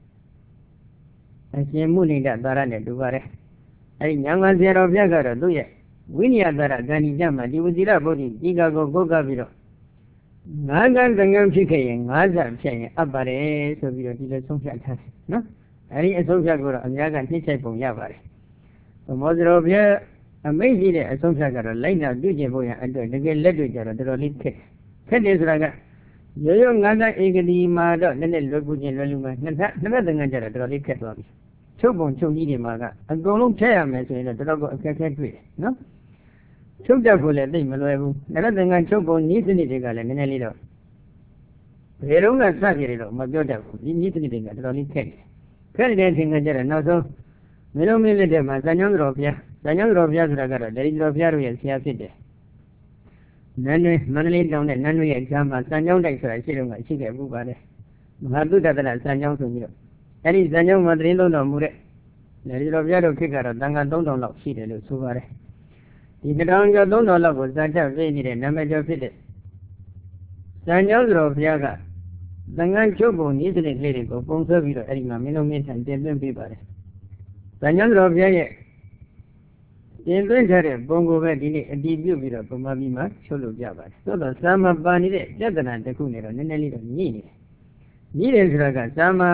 အရှင်မုနိဒသာရနဲ့တူပါတယ်အဲ့ဒီညောင်ကန်ဆရာတော်ဘုရားကတော့သူ့ရဲ့ဝိနည်းသာရဂန္ဒီကျမ်းမှာဒီဝဇိရဗုဒ္ဓဒီကကိုကိုးကားပြီးတော့ငါးကန်းတန်ကန်းဖြစ်ခဲ့ရင်ငါးစဖြစ်ရင်အပ်ပါတယ်ဆိုပြီးတော့ဒီလိုဆုံးဖြတ်ထားတယ်နော်အဲ့ဒီအဆုံးဖြတ်ကိုတော့အများကနှိမ့်ချိုက်ပုံရပါတယ်ဘမောဇရောဘုရားအမိတ်ရှိတဲ့အဆုံးဖြတ်ကတော့လိုက်နာပြုကျင့်ဖို့ရအတွက်တကယ်လက်တွေ့ကြတော့တော်တော်လေးခက်ခက်တယ်ဆိုတာကရိုးရိုးငါးစဧကတိမှာတော့နည်းနည်းလွယ်ကူခြင်းလွယ်လူမှာနှစ်ထပ်နှစ်သက်တန်ကန်းကြတော့တော်တော်လေးခက်သွားပြီချုပ်ပုံချုပ်ကြီးတွေမှာကအကုန်လုံးဖြတ်ရမယ်ဆိုရင်တော့တော်တော်ကိုအခက်အခဲတွေ့တယ်နော်ချုပ်တတ်ဖို့လည်းသိမလွယ်ဘူးနှစ်သက်တန်ကန်းချုပ်ပုံဤစနစ်တွေကလည်းနည်းနည်းလေးတော့ဘယ်တော့မှစကြတယ်တော့မပြောတတ်ဘူးဒီဤစနစ်တွေကတော်တော်လေးခက်တယ်ခက်တဲ့အချိန်ကကြတော့နောက်ဆုံးမင်းတို့မင်းလက်ထက်မှာဇာညောင်းတော်ဘုရားဇာညောင်းတော်ဘုရားဆိုတာကတော့ဒေဒီတော်ဘုရားတို့ရဲ့ဆရာဖြစ်တယ်နန်းတွင်မန္တလေးတောင်နဲ့နန်းတွင်ရဲ့ကြားမှာဇာညောင်းတိုက်ဆိုတာရှိတော့ကရှိခဲ့ဘူးပါတယ်မဟာသုတတနာဇာညောင်းဆိုပြီးတော့အဲ့ဒီဇာညောင်းမှာတရင်လုံးတော်မူတဲ့ဒေဒီတော်ဘုရားတို့ခေတ်ကတော့တန်ခါသုံးထောင်လောက်ရှိတယ်လို့ဆိုပါတယ်ဒီတစ်ထောင်ကျော်သုံးထောင်လောက်ကိုဇာချပြည့်နေတဲ့နာမည်ကျော်ဖြစ်တဲ့ဇာညောင်းတော်ဘုရားကသံဃာချုပ်ပုံဤစနစ်လေးတွေကိုပုံဆွဲပြီးတော့အဲ့ဒီမှာမင်းတို့မင်းထံတင်သွင်းပေးပါတယ်။ဇာညောင်းတော်ဘုရားရဲ့တင်သွင်းထားတဲ့ပုံကိုပဲဒီနေ့အတည်ပြုပြီးတော့ပုံမှန်ပြီးမှချုပ်လို့ပြပါတယ်။သို့တော့သာမပါနေတဲ့ပြဿနာတစ်ခုနဲ့တော့နည်းနည်းလေးတော့ညှိနေတယ်။ညှိတယ်ဆိုတာကသာမ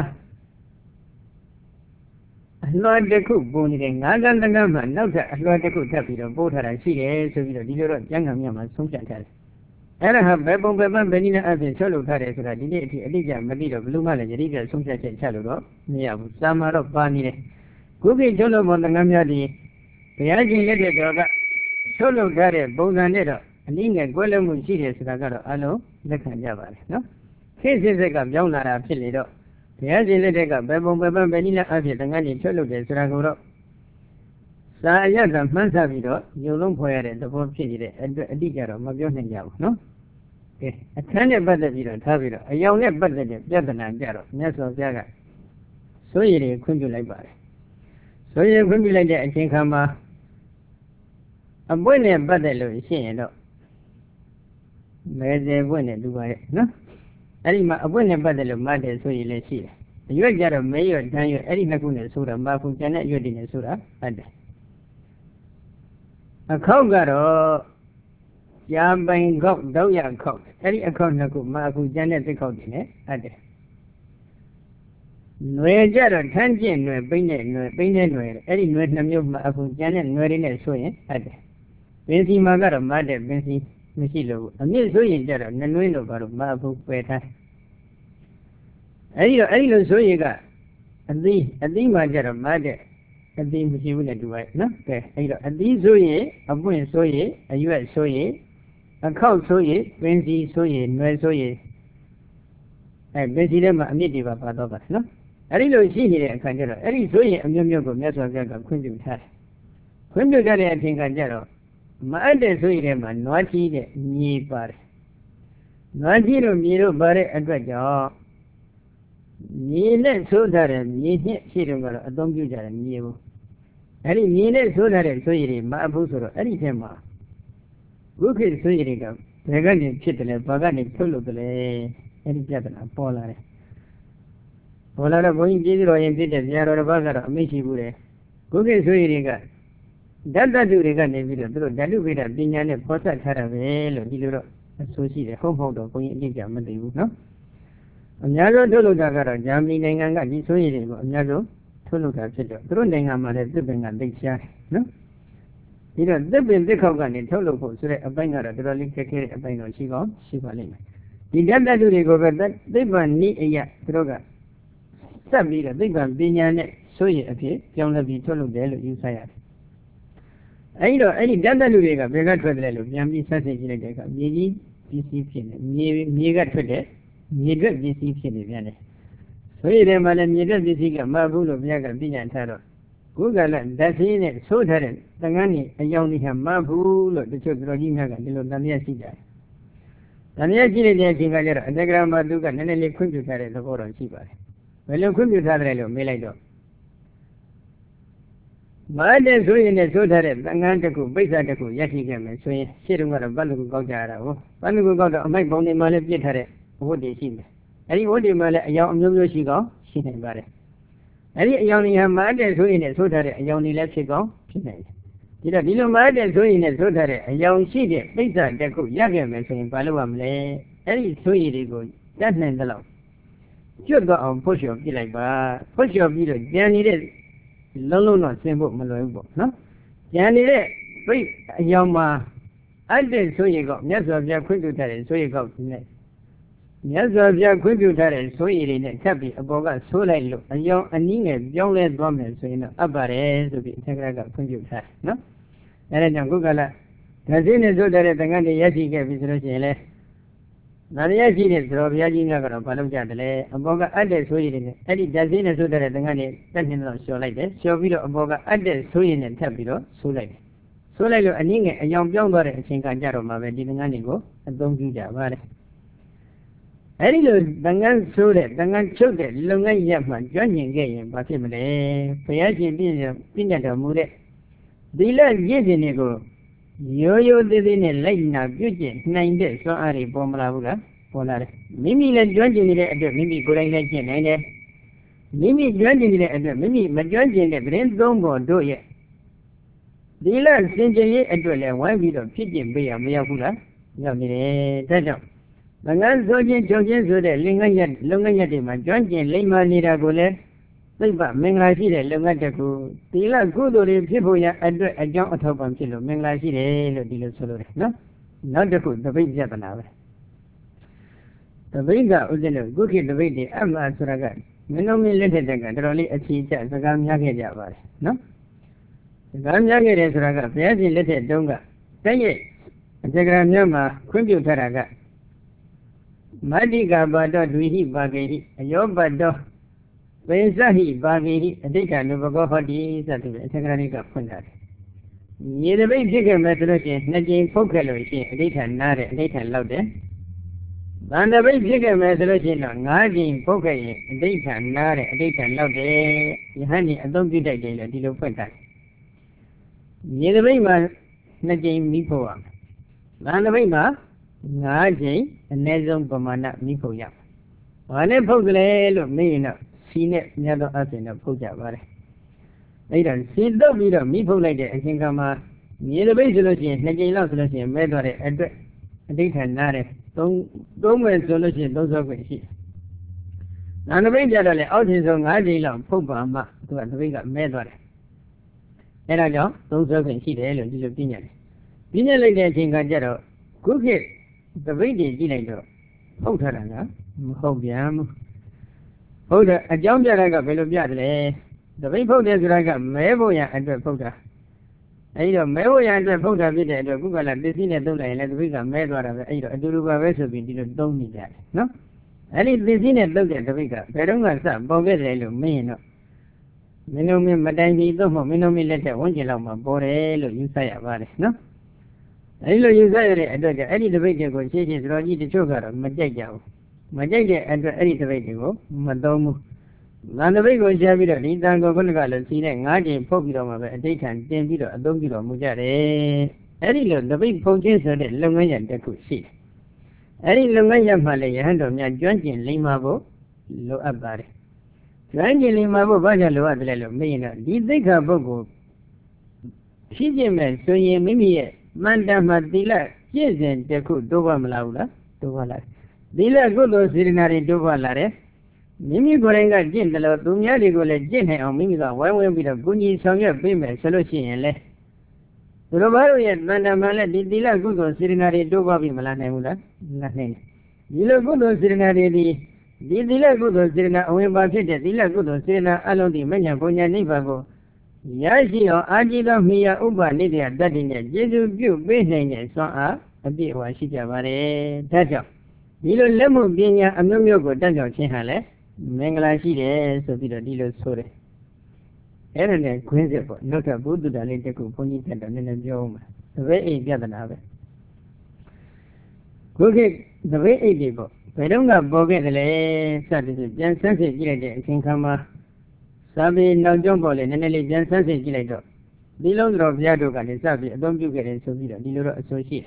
အလွှာတစ်ခုပုံနေတဲ့ငါးကန်းတန်းကန်းမှာနောက်ထပ်အလွှာတစ်ခုထပ်ပြီးတော့ပို့ထားတာရှိတယ်ဆိုပြီးတော့ဒီလိုတော့ကျမ်းဂန်မြတ်မှာဆုံးဖြတ်ထားတယ်။အဲ့ဒါဟာဘယ်ပုံဘယ်ပန်းဘယ်နည်းနဲ့အပြင်ချုပ်လုပ်ထားတယ်ဆိုတာဒီနေ့အထိအတိအကျမသိတော့ဘယ်လိုမှလည်းယတိပြဆုံးဖြတ်ချက်ချလို့တော့မရဘူးစာမှာတော့ပါနေတယ်ခုခေတ်ချုပ်လုပ်ပေါ်တန်ခါများဒီဘုရားရှင်လက်ထက်တော်ကချုပ်လုပ်ထားတဲ့ပုံစံနဲ့တော့အနည်းငယ်ကွဲလွဲမှုရှိတယ်ဆိုတာကတော့အလုံးလက်ခံကြပါတယ်နော်ခေတ်စစ်စစ်ကပြောင်းလာတာဖြစ်လေတော့ဘုရားရှင်လက်ထက်ကဘယ်ပုံဘယ်ပန်းဘယ်နည်းနဲ့အပြင်တန်ခါကြီးချုပ်လုပ်တယ်ဆိုတာကိုတော့စာအရကမှန်းဆပြီးတော့ညုံလုံးဖွယ်ရတဲ့သဘောဖြစ်နေတဲ့အတွက်အတိအကျတော့မပြောနိုင်ကြဘူးနော်ကဲအခန်းနဲ့ပတ်သက်ပြီးတော့ထားပြီးတော့အယောင်နဲ့ပတ်သက်တဲ့ပြဿနာကြတော့မြတ်စွာဘုရားကစိုးရည်တွေခွင့်ပြုလိုက်ပါတယ်စိုးရည်ခွင့်ပြုလိုက်တဲ့အချိန်ခါမှာအပွင့်နဲ့ပတ်သက်လို့ရှိရင်တော့မဲစေပွင့်နဲ့လူပါရဲ့နော်အဲ့ဒီမှာအပွင့်နဲ့ပတ်သက်လို့မှတ်တယ်ဆိုရင်လည်းရှိတယ်အရွက်ကြတော့မဲရွက်တန်းရွက်အဲ့ဒီနှစ်ခုနဲ့ဆိုတာမဖူကျန်တဲ့အရွက်တွေနဲ့ဆိုတာဟုတ်တယ်အခောက်ကတော့ကြာပိုင်ခောက်တောက်ရခောက်အဲ့ဒီအခောက်နှစ်ခုမအခုကျန်တဲ့သစ်ခောက်တွေနဲ့ဟုတ်တယ်ຫນွယ်ကြတော့ထန်းကျင့်ຫນွယ်ပိန်းတဲ့ຫນွယ်ပိန်းတဲ့ຫນွယ်အဲ့ဒီຫນွယ်နှစ်မျိုးမအခုကျန်တဲ့ຫນွယ်တွေနဲ့ဆိုရင်ဟုတ်တယ်ပင်စီမှာကတော့မတ်တဲ့ပင်စီမရှိလို့ဘူးအမြင့်ဆိုရင်ကြတော့နှနှွေးလို့ဘာလို့မအခုပယ်ထားအဲ့ဒီတော့အဲ့ဒီလိုဆိုရင်ကအသီးအသီးမှာကြတော့မတ်တဲ့အသီးမရှိဘူးနဲ့တူပါရဲ့နော်ကဲအဲ့တော့အသီးဆိုရင်အပွင့်ဆိုရင်အရွက်ဆိုရင်အခောက်ဆိုရင်ပင်စီဆိုရင်ຫນွယ်ဆိုရင်အဲပင်စီထဲမှာအမြင့်တွေပါပါတော့ပါနော်အဲ့ဒီလိုရှိနေတဲ့အခါကျတော့အဲ့ဒီဆိုရင်အမျိုးမျိုးကိုမြတ်စွာဘုရားကခွင့်ပြုထားတယ်ခွင့်ပြုကြတဲ့အချိန်ကကျတော့မအပ်တဲ့ဆိုရင်ထဲမှာနွားကြီးတဲ့မြေပါတယ်နွားကြီးတို့မြေတို့ပါတဲ့အတွက်ကြောင့်မြေနဲ့ဆိုးထားတဲ့မြေနဲ့ရှိတယ်ကတော့အသုံးပြုကြတယ်မြေဘူးအဲ့ဒီမြေနဲ့ဆိုးထားတဲ့ဆိုရည်တွေမအပ်ဘူးဆိုတော့အဲ့ဒီထဲမှာဘုခေတ်ဆိုရည်တွေကဘယ်ကနေဖြစ်တယ်လဲဘာကနေထုတ်လို့တယ်လဲအဲ့ဒီပြဿနာပေါ်လာတယ်ပေါ်လာတော့ဘုန်းကြီးပြည်တော်ရင်ပြည့်တဲ့ဆရာတော်တစ်ပါးကတော့အမိရှိဘူးတယ်ခုခေတ်ဆိုရင်တွေကဓာတ်တတုတွေကနေပြီးတော့သူတို့ဓာတုဗေဒပညာနဲ့ဖော်ဆက်ထားတာပဲလို့ဒီလိုတော့အဆိုရှိတယ်ဟုတ်မဟုတ်တော့ဘုန်းကြီးအတိအကျမသိဘူးနော်အများဆုံးထုတ်လုပ်တာကတော့ဂျာမနီနိုင်ငံကဒီဆိုရင်တွေကိုအများဆုံးထုတ်လုပ်တာဖြစ်တော့သူတို့နိုင်ငံမှာလည်းသစ်ပင်ကသိရှားတယ်နော်ဒီတော့သစ်ပင်သစ်ခေါက်ကနေထုတ်လုပ်ဖို့ဆိုတဲ့အပိုင်းကတော့တော်တော်လေးခက်ခဲတဲ့အပိုင်းတော့ရှိကောင်းရှိပါလိမ့်မယ်ဒီဓာတ်တတုတွေကိုပဲသိပ္ပံနည်းအရာသူတို့ကဆက်ပြီးတော့သိပ္ပံပညာနဲ့ဆိုရင်အဖြစ်ပြောင်းလဲပြီးထုတ်လုပ်တယ်လို့ယူဆရတယ်အဲဒီတော့အဲ့ဒီဓာတ်တတုတွေကဘယ်ကထွက်တယ်လို့ပြန်ပြီးဆက်စစ်ကြည့်လိုက်တဲ့အခါမြေကြီးပစ္စည်းဖြစ်နေမြေမြေကထွက်တဲ့မြေတွက်ပစ္စည်းဖြစ်နေပြန်တယ်ဆိုရင်မှလည်းမြေတွက်ပစ္စည်းကမဟုတ်ဘူးလို့ဘုရားကပြညာထားတော့ခုကလည်းဓာတ်စင်းနဲ့ဆိုးထားတဲ့တန်ခမ်းကြီးအယောင်ကြီးဟာမဟုတ်ဘူးလို့တချို့တော်ကြီးများကဒီလိုတန်မြတ်ရှိကြတယ်တန်မြတ်ရှိနေတဲ့အချိန်ကကျတော့အတ္တကရမသူကနည်းနည်းလေးခွင့်ပြုထားတဲ့သဘောတော်ရှိပါတယ်ဘယ်လိုခွင့်ပြုထားတယ်လို့မေးလိုက်တော့မအားတဲ့ဆိုရင်လည်းဆိုးထားတဲ့သံဃာတစ်ခုပိဿတစ်ခုရရှိခဲ့မယ်ဆိုရင်ရှေ့တုန်းကတော့ဘတ်တကူကောက်ကြရတာဟုတ်ဘတ်တကူကောက်တော့အမိုက်ပုံတွေမှာလည်းပြစ်ထားတဲ့ဝတ်တွေရှိမယ်အဲဒီဝတ်တွေမှာလည်းအယောင်အမျိုးမျိုးရှိကောင်းရှိနိုင်ပါတယ်အဲဒီအယောင်တွေဟာမအားတဲ့ဆိုရင်လည်းဆိုးထားတဲ့အယောင်တွေလည်းဖြစ်ကောင်းဖြစ်နိုင်တယ်ဒီတော့ဒီလိုမအားတဲ့ဆိုရင်လည်းဆိုးထားတဲ့အယောင်ရှိတဲ့ပိဿတစ်ခုရခဲ့မယ်ဆိုရင်ဘာလုပ်ရမလဲအဲဒီဆိုရင်တွေကိုတတ်နိုင်သလောက်ကျွတ်တော့အောင်ဖွတ်လျှော်ပြလိုက်ပါဖွတ်လျှော်ပြီးတော့ကြံနေတဲ့လုံးလုံးတော့ဆင်းဖို့မလွယ်ဘူးပေါ့နော်ကြံနေတဲ့ပိတ်အယောင်မှာအတ္တဆိုရင်ကောမြတ်စွာဘုရားခွင့်ပြုထားတဲ့ဆိုရင်ကောနဲ့မြတ်စွာဘုရားခွင့်ပြုထားတဲ့ဆိုရည်တွေနဲ့ထပ်ပြီးအပေါ်ကဆိုးလိုက်လို့အယောင်အနည်းငယ်ပြောင်းလဲသွားမယ်ဆိုရင်တော့အပ်ပါတယ်ဆိုပြီးအထက်ကကခွင့်ပြုထားတယ်နော်အဲဒါကြောင့်ခုကလာဓာတ်စင်းနဲ့ဆိုတဲ့တန်ခမ်းတွေရရှိခဲ့ပြီဆိုလို့ရှိရင်လေနာရရှိတဲ့သတော်ဘုရားကြီးများကတော့ဘာလုပ်ကြတယ်လဲအပေါ်ကအပ်တဲ့ဆိုရည်တွေနဲ့အဲ့ဒီဓာတ်စင်းနဲ့ဆိုတဲ့တန်ခမ်းတွေတက်နေတော့လျှော်လိုက်တယ်လျှော်ပြီးတော့အပေါ်ကအပ်တဲ့ဆိုရည်နဲ့ထပ်ပြီးတော့ဆိုးလိုက်တယ်ဆိုးလိုက်လို့အနည်းငယ်အယောင်ပြောင်းသွားတဲ့အချိန်ကကြတော့မှပဲဒီတန်ခမ်းတွေကိုအသုံးပြုကြပါတယ်အဲ့ဒီလိုတန်ခမ်းဆိုးတဲ့တန်ခမ်းချုပ်တဲ့လုပ်ငန်းရပ်မှကျွမ်းကျင်ခဲ့ရင်ဘာဖြစ်မလဲဘုရားရှင်ပြည့်ပြည့်တော်မူတဲ့ဒီလက်ရည်စင်တွေကိုရိုးရိုးသေးသေးနဲ့လိုက်နာပြုကျင့်နိုင်တဲ့စွမ်းအားတွေပေါ်မလာဘူးလားပေါ်လာတယ်မိမိလည်းကျွမ်းကျင်နေတဲ့အတွက်မိမိကိုယ်တိုင်လည်းကျင့်နိုင်တယ်မိမိကျွမ်းကျင်နေတဲ့အတွက်မိမိမကျွမ်းကျင်တဲ့သတင်းသုံးပေါ်တို့ရဲ့ဒီလက်စင်ကြယ်ရေးအတွက်လည်းဝိုင်းပြီးတော့ဖြစ်ကျင့်ပေးရမရောက်ဘူးလားရောက်နေတယ်ဒါကြောင့်ငငန်းဆိုခြင်းချုပ်ခြင်းဆိုတဲ့လင်္ကာရက်လုံငန်းရက်တွေမှာကျွမ်းကျင်လိမ္မာနေတာကိုလည်းသိပ္ပမင်္ဂလာရှိတဲ့လုံငန်းတစ်ခုသီလကုသိုလ်တွေဖြစ်ဖို့ရအတွက်အကြောင်းအထောက်ပံ့ဖြစ်လို့မင်္ဂလာရှိတယ်လို့ဒီလိုဆိုလို့ရတယ်နော်နောက်တစ်ခုသပိတ်ပြဿနာပဲသပိတ်ကဥစ္စာလို့ခုခေတ်သပိတ်တွေအမှန်ဆိုတာကမင်းတို့မင်းလက်ထက်ကတော်တော်လေးအခြေကျစကားများခဲ့ကြပါတယ်နော်စကားများခဲ့တယ်ဆိုတာကဘုရားရှင်လက်ထက်တုန်းကတည့်ရဲ့အတ္တကရာများမှာခွင့်ပြုထားတာကမတ္တိကပါတော်ဒွိဟိပါကေဟိအယောပတ္တောပိစဟိပါကေဟိအဋ္ဌကနုပကောဟောတိစသဖြင့်အထက်ကရာတွေကဖွင့်ထားတယ်။မြေတပိတ်ဖြစ်ခဲ့မယ်ဆိုလို့ရှိရင်နှစ်ကြိမ်ဖုတ်ခဲ့လို့ရှိရင်အဋ္ဌကနားတယ်အဋ္ဌကလောက်တယ်။ဗန္တပိတ်ဖြစ်ခဲ့မယ်ဆိုလို့ရှိရင်တော့ငါးကြိမ်ဖုတ်ခဲ့ရင်အဋ္ဌကနားတယ်အဋ္ဌကလောက်တယ်။ယဟန်ဒီအသုံးပြုတတ်တယ်လို့ဒီလိုဖွင့်ထားတယ်။မြေတပိတ်မှာနှစ်ကြိမ်မိဖို့ရမယ်။ဗန္တပိတ်မှာငါးကြိမ်အနည်းဆုံးပမာဏမိဖို့ရမယ်။ဘာနဲ့ဖုတ်ကလေးလို့မေးရင်တော့စီနဲ့မြတ်သောအစဉ်တော့ဖုတ်ကြပါတယ်။အဲ့ဒါစီတုပ်ပြီးတော့မိဖုတ်လိုက်တဲ့အချိန်ကမှမြေတပိတ်ဆိုလို့ရှိရင်နှစ်ကြိမ်လောက်ဆိုလို့ရှိရင်မဲသွားတဲ့အတွက်အဋ္ဌကနားတယ်သုံးသုံးမယ်ဆိုလို့ရှိရင်သုံးစောခွင့်ရှိတယ်။နာတပိတ်ကြတော့လေအောက်ထင်ဆုံးငါးကြိမ်လောက်ဖုတ်ပါမှသူကတပိတ်ကမဲသွားတယ်။အဲ့ဒါကြောင့်သုံးစောခွင့်ရှိတယ်လို့ဒီလိုပြညာတယ်။ပြညာလိုက်တဲ့အချိန်ကကြတော့ခုခေတ်တပိတ်တွေကြည့်လိုက်တော့ဖုတ်ထားတာကမဟုတ်ပြန်ဘူး။ဟုတ်တယ်အကြောင်းပြတာကဘယ်လိုပြတယ်လဲတပိတ်ဖုတ်တယ်ဆိုတာကမဲဖို့ရအတွက်ဖုတ်တာအဲဒီတော့မဲဖို့ရအတွက်ဖုတ်တာဖြစ်တဲ့အတွက်ခုကလာပစ္စည်းနဲ့သုံးလိုက်ရင်လည်းတပိတ်ကမဲသွားတာပဲအဲဒီတော့အတူတူပါပဲဆိုပြီးဒီလိုသုံးနေကြတယ်နော်အဲဒီပစ္စည်းနဲ့သုံးတဲ့တပိတ်ကဘယ်တော့မှစပေါ်ခဲ့တယ်လို့မင်းရင်တော့မင်းတို့မင်းမတိုင်ပြီးသုံးဖို့မင်းတို့မင်းလက်ထက်ဝန်းကျင်လောက်မှာပေါ်တယ်လို့ယူဆရပါတယ်နော်အဲဒီလိုယူဆရတဲ့အတွက်ကြောင့်အဲဒီတပိတ်တွေကိုရှင်းရှင်းသတော်ကြီးတချို့ကတော့မကြိုက်ကြဘူးမကြိုက်တဲ့အတွက်အဲ့ဒီတပိတ်တွေကိုမသုံးဘူး။ငါတပိတ်ကိုရှားပြီးတော့ဒီတန်ကိုခုနကလည်းစီနဲ့ငါးကြိမ်ဖုတ်ပြီးတော့မှပဲအဋ္ဌထံတင်ပြီးတော့အသုံးပြုတော်မူကြတယ်။အဲ့ဒီလိုတပိတ်ဖုတ်ခြင်းဆိုတဲ့လုပ်ငန်းရတစ်ခုရှိတယ်။အဲ့ဒီလုပ်ငန်းရမှလည်းယဟန်တော်များကျွမ်းကျင်လိမ္မာဖို့လိုအပ်ပါတယ် Gradually, my Baja Loa de Lomina, did they have Bogo? She came so ye maybe Manda Madila, yes, and they could do one laula, do one. Dila Godo Sirinari do one lare. Mimi Gorenga Jin, the Lord Dunyali go let Jin or Mimiga, why will be the Bunyi Sanga Bimmer, solution and left. The Robaru yet Manda Mala did Dila Godo Sirinari do Babi Malana, nothing. Dila Godo Sirinari. Dila Godo Sirina, Wimba Pita, Dila Godo Sirina, Alon di Menya Bonya Nivago. Yashi or Ajida Mia Uba Nidia, Dadina, Jesu View, Basin, so a bit was she Javare, Tajo. Dilo Lemo Binia, Amumiogo, Tajo Chihale, Mangala Shide, so Dilo Dilo Sore. Eren and Quincy, not a Buddha, Liteku, Pony, and then Joma. The way it gathered have. Cookie, the way it did. We don't have Bogan, such as Jensen Gilator, Kinkama, Sabi, no jumbo, and nearly Jensen Gilator. Below of Yadoga and Sabi, don't you get in Sovida, Dilo Associate.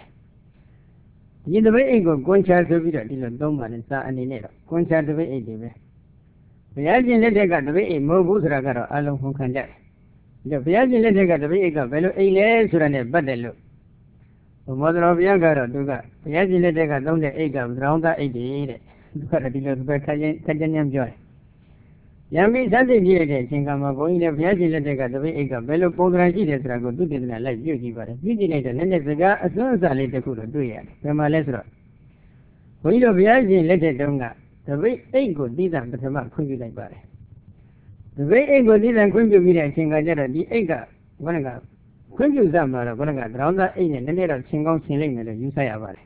In the way go, Concha Sovida, Dilo Doma and Sa and Nero, Concha the way it did. The Yajin letter got the way a mobile ragaro, along from Kanja. The Yajin letter got the way a velo a surrender, but they look. The mother of Yagara, Duga, the Yajin got down the egg of round the eighty-eight. Got a deal of Kajan joy. Yami Sandy Gilade, Sinkama, going to Yajin got the way egg of Bello Pograji, Rago, do this like beauty, but a vigilator, and then the guy as soon as I let the could do it. From my lesser. When you have Yajin letter Dunga, the way egg good did that, but about could you like body. The way egg good did and could you be a Singajara, the egg, one ago. When you Zamara, when I got round that in and then a single ceiling and you say about it.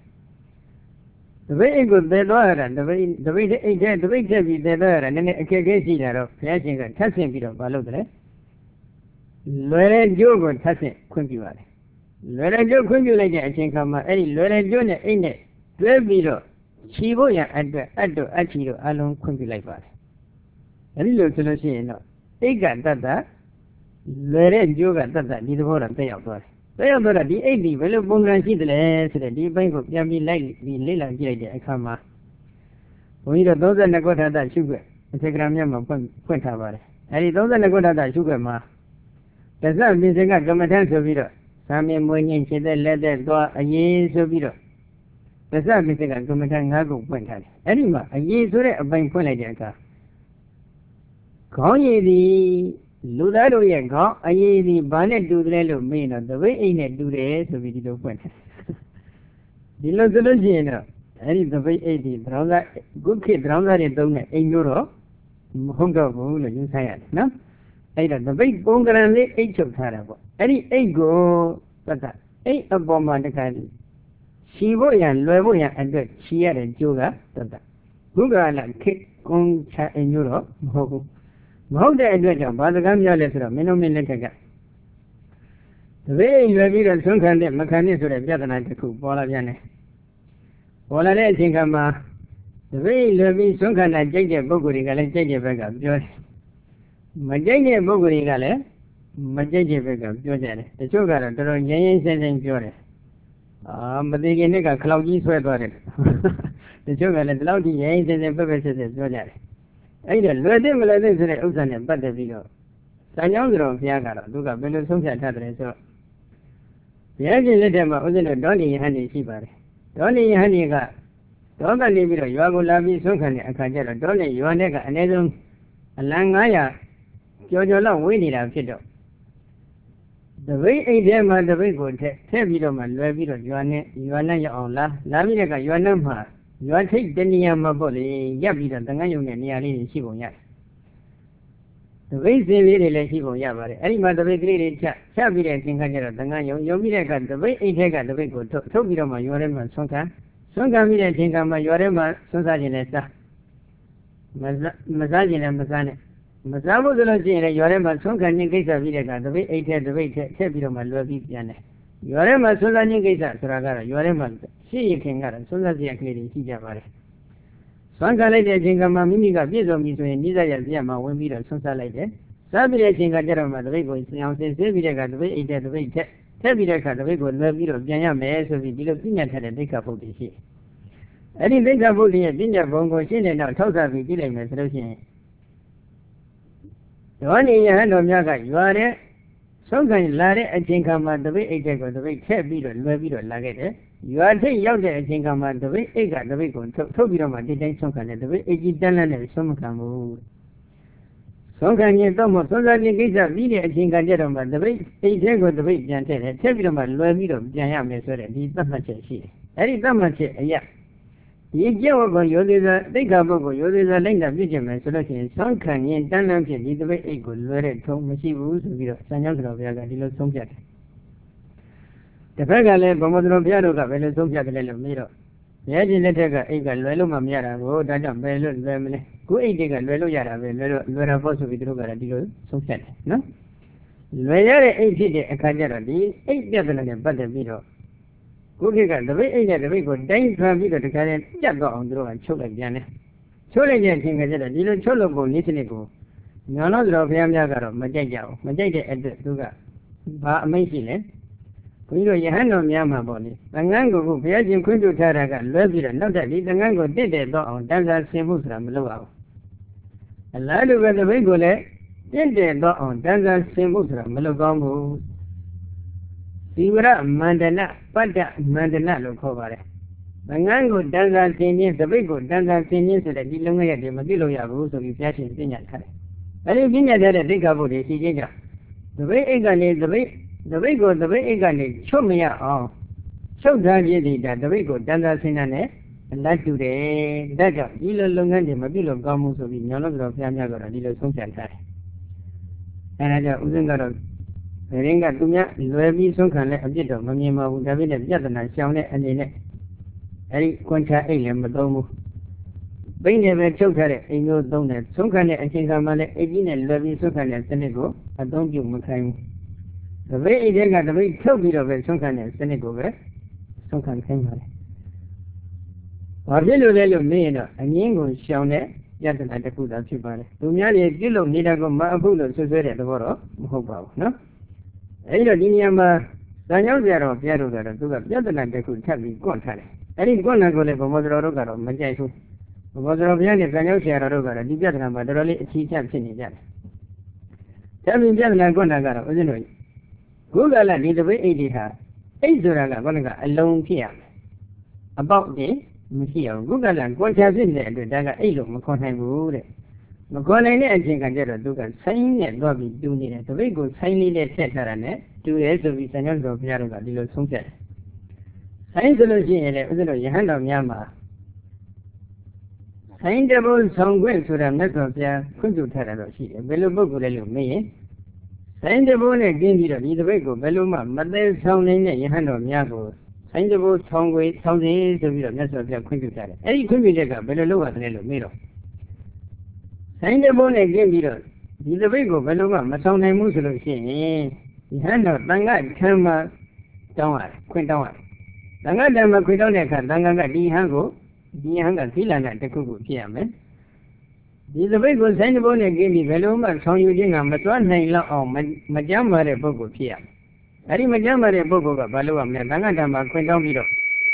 The way good they lawyer and the way the way they get the way they be there and then a case of flashing and touching bit of Balodre. Lore Jogo touching Quimpuari. Lore Jo Quimpu I think I'm a Lore Junior in it. Twelve below. Chivoya and Ado Achiro alone Quimpu like that. A little solution. They got that. Lere Joga that did more and pay out. Pay out the eighty, well, Bungan Sidle, the deep bank of Yami like the Lila Gilade, Akama. We don't know that I got that sugar, a telegram yam point about it. And it doesn't go that sugar ma. There's not missing a government of it. Some in said the leather door a year so bit. There's not missing a government Nago point at it. Anyway, a year so a bank point like that. Call ye the Ludaro Yanko, I the bonnet do the little mean of the way in it do the so we did open. The Lozologino, and if the way eighty, Dronga, good kid, Dronga and Dona in Euro, Honga Bula, you say, no? Either the big bonga and the age of Tarabo. Any ego, but that eight a bomb on the kind. Shivoyan, Lovoyan, and the Chia and Joga, that Buga and kick on chat in Europe. How the adventure, but the Gamia letter, Minomin. The way you have been some kind of mechanism of Japanese cook, Bola Viane. Bola think I'm the way you have been some kind of Jaja Boguriga and Jaja Vega, George. Majaja Boguriga, Majaja Vega, George. The sugar, the Rojan and George. Ah, but they get a cloudy sweat on it. The sugar and the cloudy James and the purposes, George. Either Lodem Lodem Usan and Butter Vigo. Sanyangro, Fiagara, Duga, Belo Sunset Hadre. So the agent let them out in a dolly honey shipper. Dolly honey got Doga Libero, Yago Labi Sunkan, and Kajara, Dolly, Yuanega, and Edom, and Langaya, Jojo, we need a kiddo. The way a dem are the way good, tell you, man, Leviro, Yuana, Yuana, your own la, Laviga, Yuanam. You are take the Niama body, Yabida, the Nayung and Yari Shibuya. The way they really like Shibuya, any mother way great chat, Sabi and Kinkajara, the Nayo, Yomira, the way it take the way good, Tobiroma, Yorema, Sonka, Sonka Mira, Tinkama, Yorema, Sonsaginesta, Mazagin and Mazane. Mazabo the Logina, Yorema, Sonka, Nikasa Villa, the way it had the way Tebiroma, Loviana. Yorema, Sonsa Suragara, Yorema. She can get a solar clearing Kijabare. Sanka like the Jingama Mimiga Bizo Miso and Nida Yama when we are Sonsa like that. Sabia Jingajarama, the way goes now, says Sevilla, the way it had the way Tevilla, the way goes Leviro, Jayama, so we did a thing at a big couple this year. Any big couple here, Binja Bongo, Shin and now Tosa, we did a resolution. ယောနိယဟန်တော်များကရွာတဲ့ဆုံးခံလာတဲ့အချိန်ခါမှာတပိတ်အိတ်တဲ့ကိုတပိတ်ထက်ပြီးတော့လွယ်ပြီးတော့လာခဲ့တယ်ရွာထိပ်ရောက်တဲ့အချိန်ခါမှာတပိတ်အိတ်ကတပိတ်ကိုထုတ်ထုတ်ပြီးတော့မှတိတ်တိုင်းဆုံးခံတယ်တပိတ်အိတ်ကြီးတန်းလန်းနဲ့ဆုံးမခံဘူးဆုံးခံရင်တော့မဆုံးစားခြင်းကိစ္စပြီးတဲ့အချိန်ခါကျတော့မှတပိတ်အိတ်တဲ့ကိုတပိတ်ပြန်ထည့်တယ်ထည့်ပြီးတော့မှလွယ်ပြီးတော့ပြန်ရမယ်ဆိုတဲ့ဒီသတ်မှတ်ချက်ရှိတယ်အဲ့ဒီသတ်မှတ်ချက်အရာဒီကြောက်ကိုယောသေးသာတိတ်ခါပုဂ္ဂိုလ်ယောသေးသာလိုက်တာပြည့်ကျင်မယ်ဆိုလို့ရှိရင်ဆုံးခံရင်တန်းလန်းဖြစ်ဒီတပိတ်အိတ်ကိုလွယ်တဲ့ထုံးမရှိဘူးဆိုပြီးတော့ဆံကြောင်းတော်ဘုရားကဒီလိုဆုံးဖြတ်တယ်တစ်ဖက်ကလည်းဘုံမတော်ဘုရားတို့ကဘယ်လိုဆုံးဖြတ်တယ်လဲလို့မေးတော့ဘုရားရှင်လက်ထက်ကအိတ်ကလွယ်လို့မှမရတာကိုဒါကြောင့်ဘယ်လိုလွယ်မလဲကိုအိတ်တွေကလွယ်လို့ရတာပဲလွယ်လို့လွယ်တာပေါ့ဆိုပြီးသူတို့ကဒီလိုဆုံးဖြတ်တယ်နော်လွယ်ရတဲ့အိတ်ဖြစ်တဲ့အခါကျတော့ဒီအိတ်ပြဿနာနဲ့ပတ်သက်ပြီးတော့ကိုခေတ်ကတပိတ်အိတ်နဲ့တပိတ်ကိုတိုင်းထွန်ပြီးတော့တခါတည်းပြတ်တော့အောင်သူတို့ကချုပ်လိုက်ပြန်တယ်ချုပ်လိုက်တဲ့အချိန်ကကျတော့ဒီလိုချုပ်လို့ပုံနည်းစနစ်ကိုညာတော်တော်ဘုရားများကတော့မကြိုက်ကြဘူးမကြိုက်တဲ့အတွက်သူကဘာအမိန့်ရှိလဲဘုန်းကြီးတို့ယဟန်တော်များမှာပေါ့လေသံဃာကိုဘုရားရှင်ခွင့်ပြုထားတာကလွဲပြီးတော့နောက်ထပ်ဒီသံဃာကိုတည်တယ်တော့အောင်တန်ဆာဆင်မှုဆိုတာမလုပ်အောင်အလားတူပဲတပိတ်ကိုလည်းတည်တယ်တော့အောင်တန်ဆာဆင်မှုဆိုတာမလုပ်ကောင်းဘူးသီဝရမန္တနပတ္တမန္တနလို့ခေါ်ပါတယ်။သံဃာကိုတန်ဆာဆင်ခြင်းတပိတ်ကိုတန်ဆာဆင်ခြင်းဆိုတဲ့ဒီလုံငယ်တွေမပြုလို့ရဘူးဆိုပြီးဘုရားရှင်ပြညာထားတယ်။အဲဒီပြညာထားတဲ့ဒိဋ္ဌာဘုဒ္ဓရှိခြင်းကြောင့်တပိတ်အိတ်ကနေတပိတ်တပိတ်ကိုတပိတ်အိတ်ကနေချုပ်မရအောင်ချုပ်ထားခြင်းဒီဒါတပိတ်ကိုတန်ဆာဆင်တာနဲ့အလတ်တူတယ်။ဒါကြောင့်ဒီလိုလုပ်ငန်းတွေမပြုလို့ကောင်းမှုဆိုပြီးညောင်းလို့ဆိုတော့ဘုရားများကတော့ဒီလိုဆုံးဖြတ်ထားတယ်။အဲဒါကြောင့်ဥစဉ်ကတော့ဘယ်ရင်ကသူများလွယ်ပြီးဆုံးခံလဲအပြစ်တော့မမြင်ပါဘူးဒါပေမဲ့ပြဿနာရှောင်တဲ့အနေနဲ့အဲဒီကွန်ချာအိတ်လည်းမသုံးဘူးဘိန်းနဲ့ပဲချုပ်ထားတဲ့အိမ်မျိုးသုံးတယ်ဆုံးခံတဲ့အချိန်ခါမှလည်းအိတ်ကြီးနဲ့လွယ်ပြီးဆုံးခံတဲ့စနစ်ကိုအသုံးပြုမခိုင်းဘူးတပိတ်အိတ်တွေကတပိတ်ထုတ်ပြီးတော့ပဲဆုံးခံတဲ့စနစ်ကိုပဲဆုံးခံခိုင်းပါတယ်ဘာဖြစ်လို့လဲလို့မေးရင်တော့အငင်းကိုရှောင်တဲ့ပြဿနာတစ်ခုသာဖြစ်ပါတယ်သူများတွေပြုလုပ်နေတာကိုမအဖို့လို့ဆွဆွဲတဲ့သဘောတော့မဟုတ်ပါဘူးနော်အဲဒီတော့ဒီနေရာမှာဇာညောင်းကြတော့ဘုရားတို့ကတော့သူကပြဿနာတစ်ခုထပ်ပြီးကွန့်ထားတယ်အဲဒီကွန့်နာကိုလည်းဘုံမောတော်တို့ကတော့မကြိုက်ဘူးဘုံမောတော်ဘုရားနဲ့ဇာညောင်းဆရာတော်တို့ကတော့ဒီပြဿနာမှာတော်တော်လေးအချီးကျဖြစ်နေကြတယ်ထပ်ပြီးပြဿနာကွန့်နာကတော့ဦးဇင်းတို့ခုကလည်းဒီတပိတ်အိတ်တွေဟာအိတ်ဆိုတာကဘာလဲကအလုံးဖြစ်ရမယ်အပေါက်တွေမရှိအောင်ခုကလည်းကွန့်ချဖြစ်နေတဲ့အတွက်ဒါကအိတ်လို့မခေါ်နိုင်ဘူးတဲ့မခေါ်နိုင်တဲ့အချိန်ကကျတော့သူကဆိုင်းနဲ့တော့ပြီးတူနေတယ်တပိတ်ကိုဆိုင်းလေးနဲ့ထည့်ထားတာနဲ့တူရဲဆိုပြီးဆံကျောင်းတော်ဘုရားတို့ကဒီလိုဆုံးဖြတ်တယ်ဆိုင်းဆိုလို့ရှိရင်လည်းဥစ္စာတော်ယဟန်တော်များမှာဆိုင်းတဘုံဆောင်ခွင့်ဆိုတာမြတ်စွာဘုရားခွင့်ပြုထားတာတော့ရှိတယ်ဘယ်လိုပုဂ္ဂိုလ်လဲလို့မေးရင်ဆိုင်းတဘုံနဲ့ကျင်းပြီးတော့ဒီတပိတ်ကိုဘယ်လိုမှမသေးဆောင်နိုင်တဲ့ယဟန်တော်များကိုဆိုင်းတဘုံဆောင်ခွင့်ဆောင်စေဆိုပြီးတော့မြတ်စွာဘုရားခွင့်ပြုထားတယ်အဲ့ဒီခွင့်ပြုချက်ကဘယ်လိုလုပ်ရတယ်လို့မေးတော့ဆိုင်းတဘုံနဲ့ကျင်းပြီးတော့ဒီတပိတ်ကိုဘယ်လိုမှမဆောင်နိုင်ဘူးဆိုလို့ရှိရင်ဒီဟန်တော့တန်ခါထမ်းမှတောင်းရတယ်ခွင့်တောင်းရတယ်တန်ခါထမ်းမှခွင့်တောင်းတဲ့အခါတန်ခါကဒီဟန်ကိုဒီဟန်ကသီလနဲ့တခုခုဖြစ်ရမယ်ဒီတပိတ်ကိုဆိုင်းတဘုံနဲ့ကျင်းပြီးဘယ်လိုမှဆောင်ယူခြင်းကမစွမ်းနိုင်လောက်အောင်မကြမ်းပါတဲ့ပုဂ္ဂိုလ်ဖြစ်ရမယ်အဲဒီမကြမ်းပါတဲ့ပုဂ္ဂိုလ်ကဘာလို့ရမလဲတန်ခါထမ်းမှခွင့်တောင်းပြီးတော့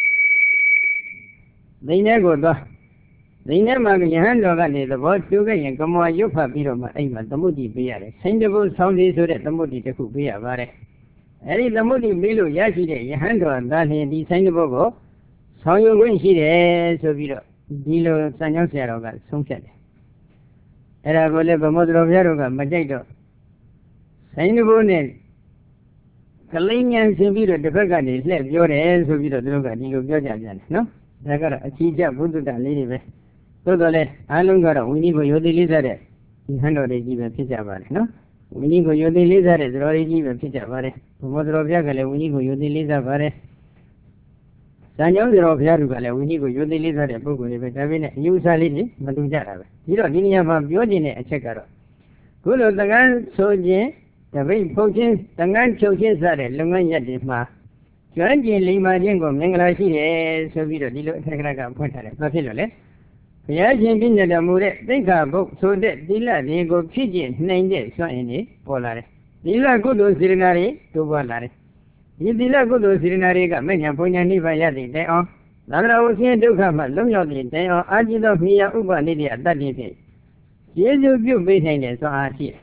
ဒိန်းထဲကိုသွားဒိန်းထဲမှာယဟန်တော်ကနေသဘောတူခဲ့ရင်ကမောရုပ်ဖတ်ပြီးတော့မှအဲ့မှာသမုဒ္ဒိပေးရတယ်ဆိုင်းတဘုံဆောင်စီဆိုတဲ့သမုဒ္ဒိတစ်ခုပေးရပါတယ်အဲ့ဒီသမုဒ္ဒိပေးလို့ရရှိတဲ့ယဟန်တော်သားလျင်ဒီဆိုင်းတဘုံကိုဆောင်ယူခွင့်ရှိတယ်ဆိုပြီးတော့ဒီလိုစံကြောင်းဆရာတော်ကဆုံးဖြတ်တယ်အဲ့ဒါကိုလည်းဗမောတော်ဘုရားတို့ကမကြိုက်တော့ဆိုင်းတဘုံနဲ့ကလိဉ္ဉံဆင်ပြီးတော့တစ်ဖက်ကနေလှည့်ပြောတယ်ဆိုပြီးတော့သူတို့ကဒီလိုပြောကြပြန်တယ်နော်ဒါကတော့အချီးကျဘုဒ္ဓတလေးတွေပဲသို့တော်လည်းအားလုံးကတော့ဝိနည်းကိုယုံသိလေးစားတဲ့ဒီဟန်တော်တွေကြီးပဲဖြစ်ကြပါတယ်နော်ဝိနည်းကိုယုံသိလေးစားတဲ့သတော်တွေကြီးပဲဖြစ်ကြပါတယ်ဘုမောတော်ဘုရားကလည်းဝိနည်းကိုယုံသိလေးစားပါတယ်ဇာညောင်းတော်ဘုရားတို့ကလည်းဝိနည်းကိုယုံသိလေးစားတဲ့ပုဂ္ဂိုလ်တွေပဲဒါပေမဲ့အယူအဆလေးတွေမတူကြတာပဲဒီတော့ဒီနေရာမှာပြောခြင်းတဲ့အချက်ကတော့ခုလိုသံဃာဆိုခြင်းတပိတ်ဖုတ်ခြင်းသံဃာချုပ်ခြင်းစတဲ့လုပ်ငန်းရပ်တွေမှာကျွမ်းကျင်လိမ္မာခြင်းကိုမင်္ဂလာရှိတယ်ဆိုပြီးတော့ဒီလိုအထက်ကကဖွင့်ထားတယ်ဘာဖြစ်လို့လဲဘုရားရှင်ပြညတ်တော်မူတဲ့သိက္ခာပုဒ်ဆိုတဲ့သီလတွေကိုဖြစ်ကျင့်နိုင်တဲ့စွမ်းအင်တွေပေါ်လာတယ်သီလကုသိုလ်စေတနာတွေတိုးပွားလာတယ်ဒီသီလကုသိုလ်စေတနာတွေကမဉ္ဇဉ်ဘုံညာနိဗ္ဗာန်ရသည့်တိုင်အောင်သံဃာဝဆင်းဒုက္ခမှလွတ်မြောက်သည့်တိုင်အောင်အာจิตသောမိယာဥပနိဒိယတတ္တိဖြင့်ယေရှုပြုပေးနိုင်တဲ့စွမ်းအားရှိတယ်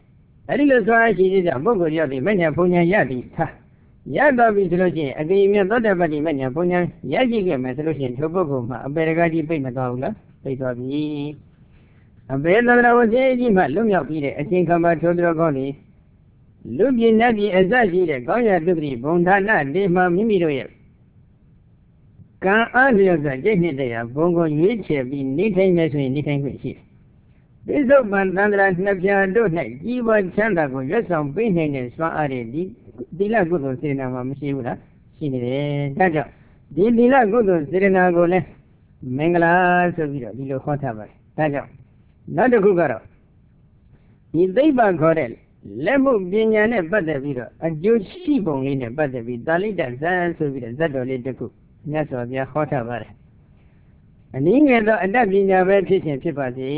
အဲ့ဒီလိုဆိုအရှိသေးတဲ့ပုဂ္ဂိုလ်ရောက်ပြီးမညာဘုံညာရသည်ထားရတော့ပြီဆိုလို့ရှိရင်အကိမြတ်သောတပတိမညာဘုံညာရရှိခဲ့မယ်ဆိုလို့ရှိရင်ထိုပုဂ္ဂိုလ်မှာအပေရကတိပိတ်မသွားဘူးလားပိတ်သွားပြီအပေသဒ္ဒဝစေကြီးမှလွတ်မြောက်ပြီးတဲ့အချိန်ခါမှာထိုးတော်ကောင်းသည်လူပြည်နတ်ပြည်အစရှိတဲ့ကောင်းရတုပတိဘုံဌာနဒီမှာမိမိတို့ရဲ့ကံအားလျော်စွာကျင့်နှစ်တရားဘုံကိုရွေးချယ်ပြီးနေထိုင်နေဆိုရင်နေထိုင်ခွင့်ရှိတယ်။ပိဿုပန်သန္တရာနှစ်ဖြာတို့၌ကြီးပွားချမ်းသာကိုရွတ်ဆောင်ပေးနိုင်တဲ့စွမ်းအားတွေဒီသီလကုသိုလ်စေတနာမှာမရှိဘူးလားရှိနေတယ်။ဒါကြောင့်ဒီသီလကုသိုလ်စေတနာကိုလည်းမင်္ဂလာဆိုပြီးတော့ဒီလိုဟောထားပါတယ်။ဒါကြောင့်နောက်တစ်ခုကတော့ဒီသိပ္ပံခေါ်တဲ့လက်မှုပညာနဲ့ပတ်သက်ပြီးတော့အကျိုးရှိပုံလေးနဲ့ပတ်သက်ပြီးတာလိတဇန်ဆိုပြီးတော့ဇတ်တော်လေးတစ်ခုမြတ်စွာဘုရားဟောထားပါတယ်အနည်းငယ်သောအတတ်ပညာပဲဖြစ်ခြင်းဖြစ်ပါစေ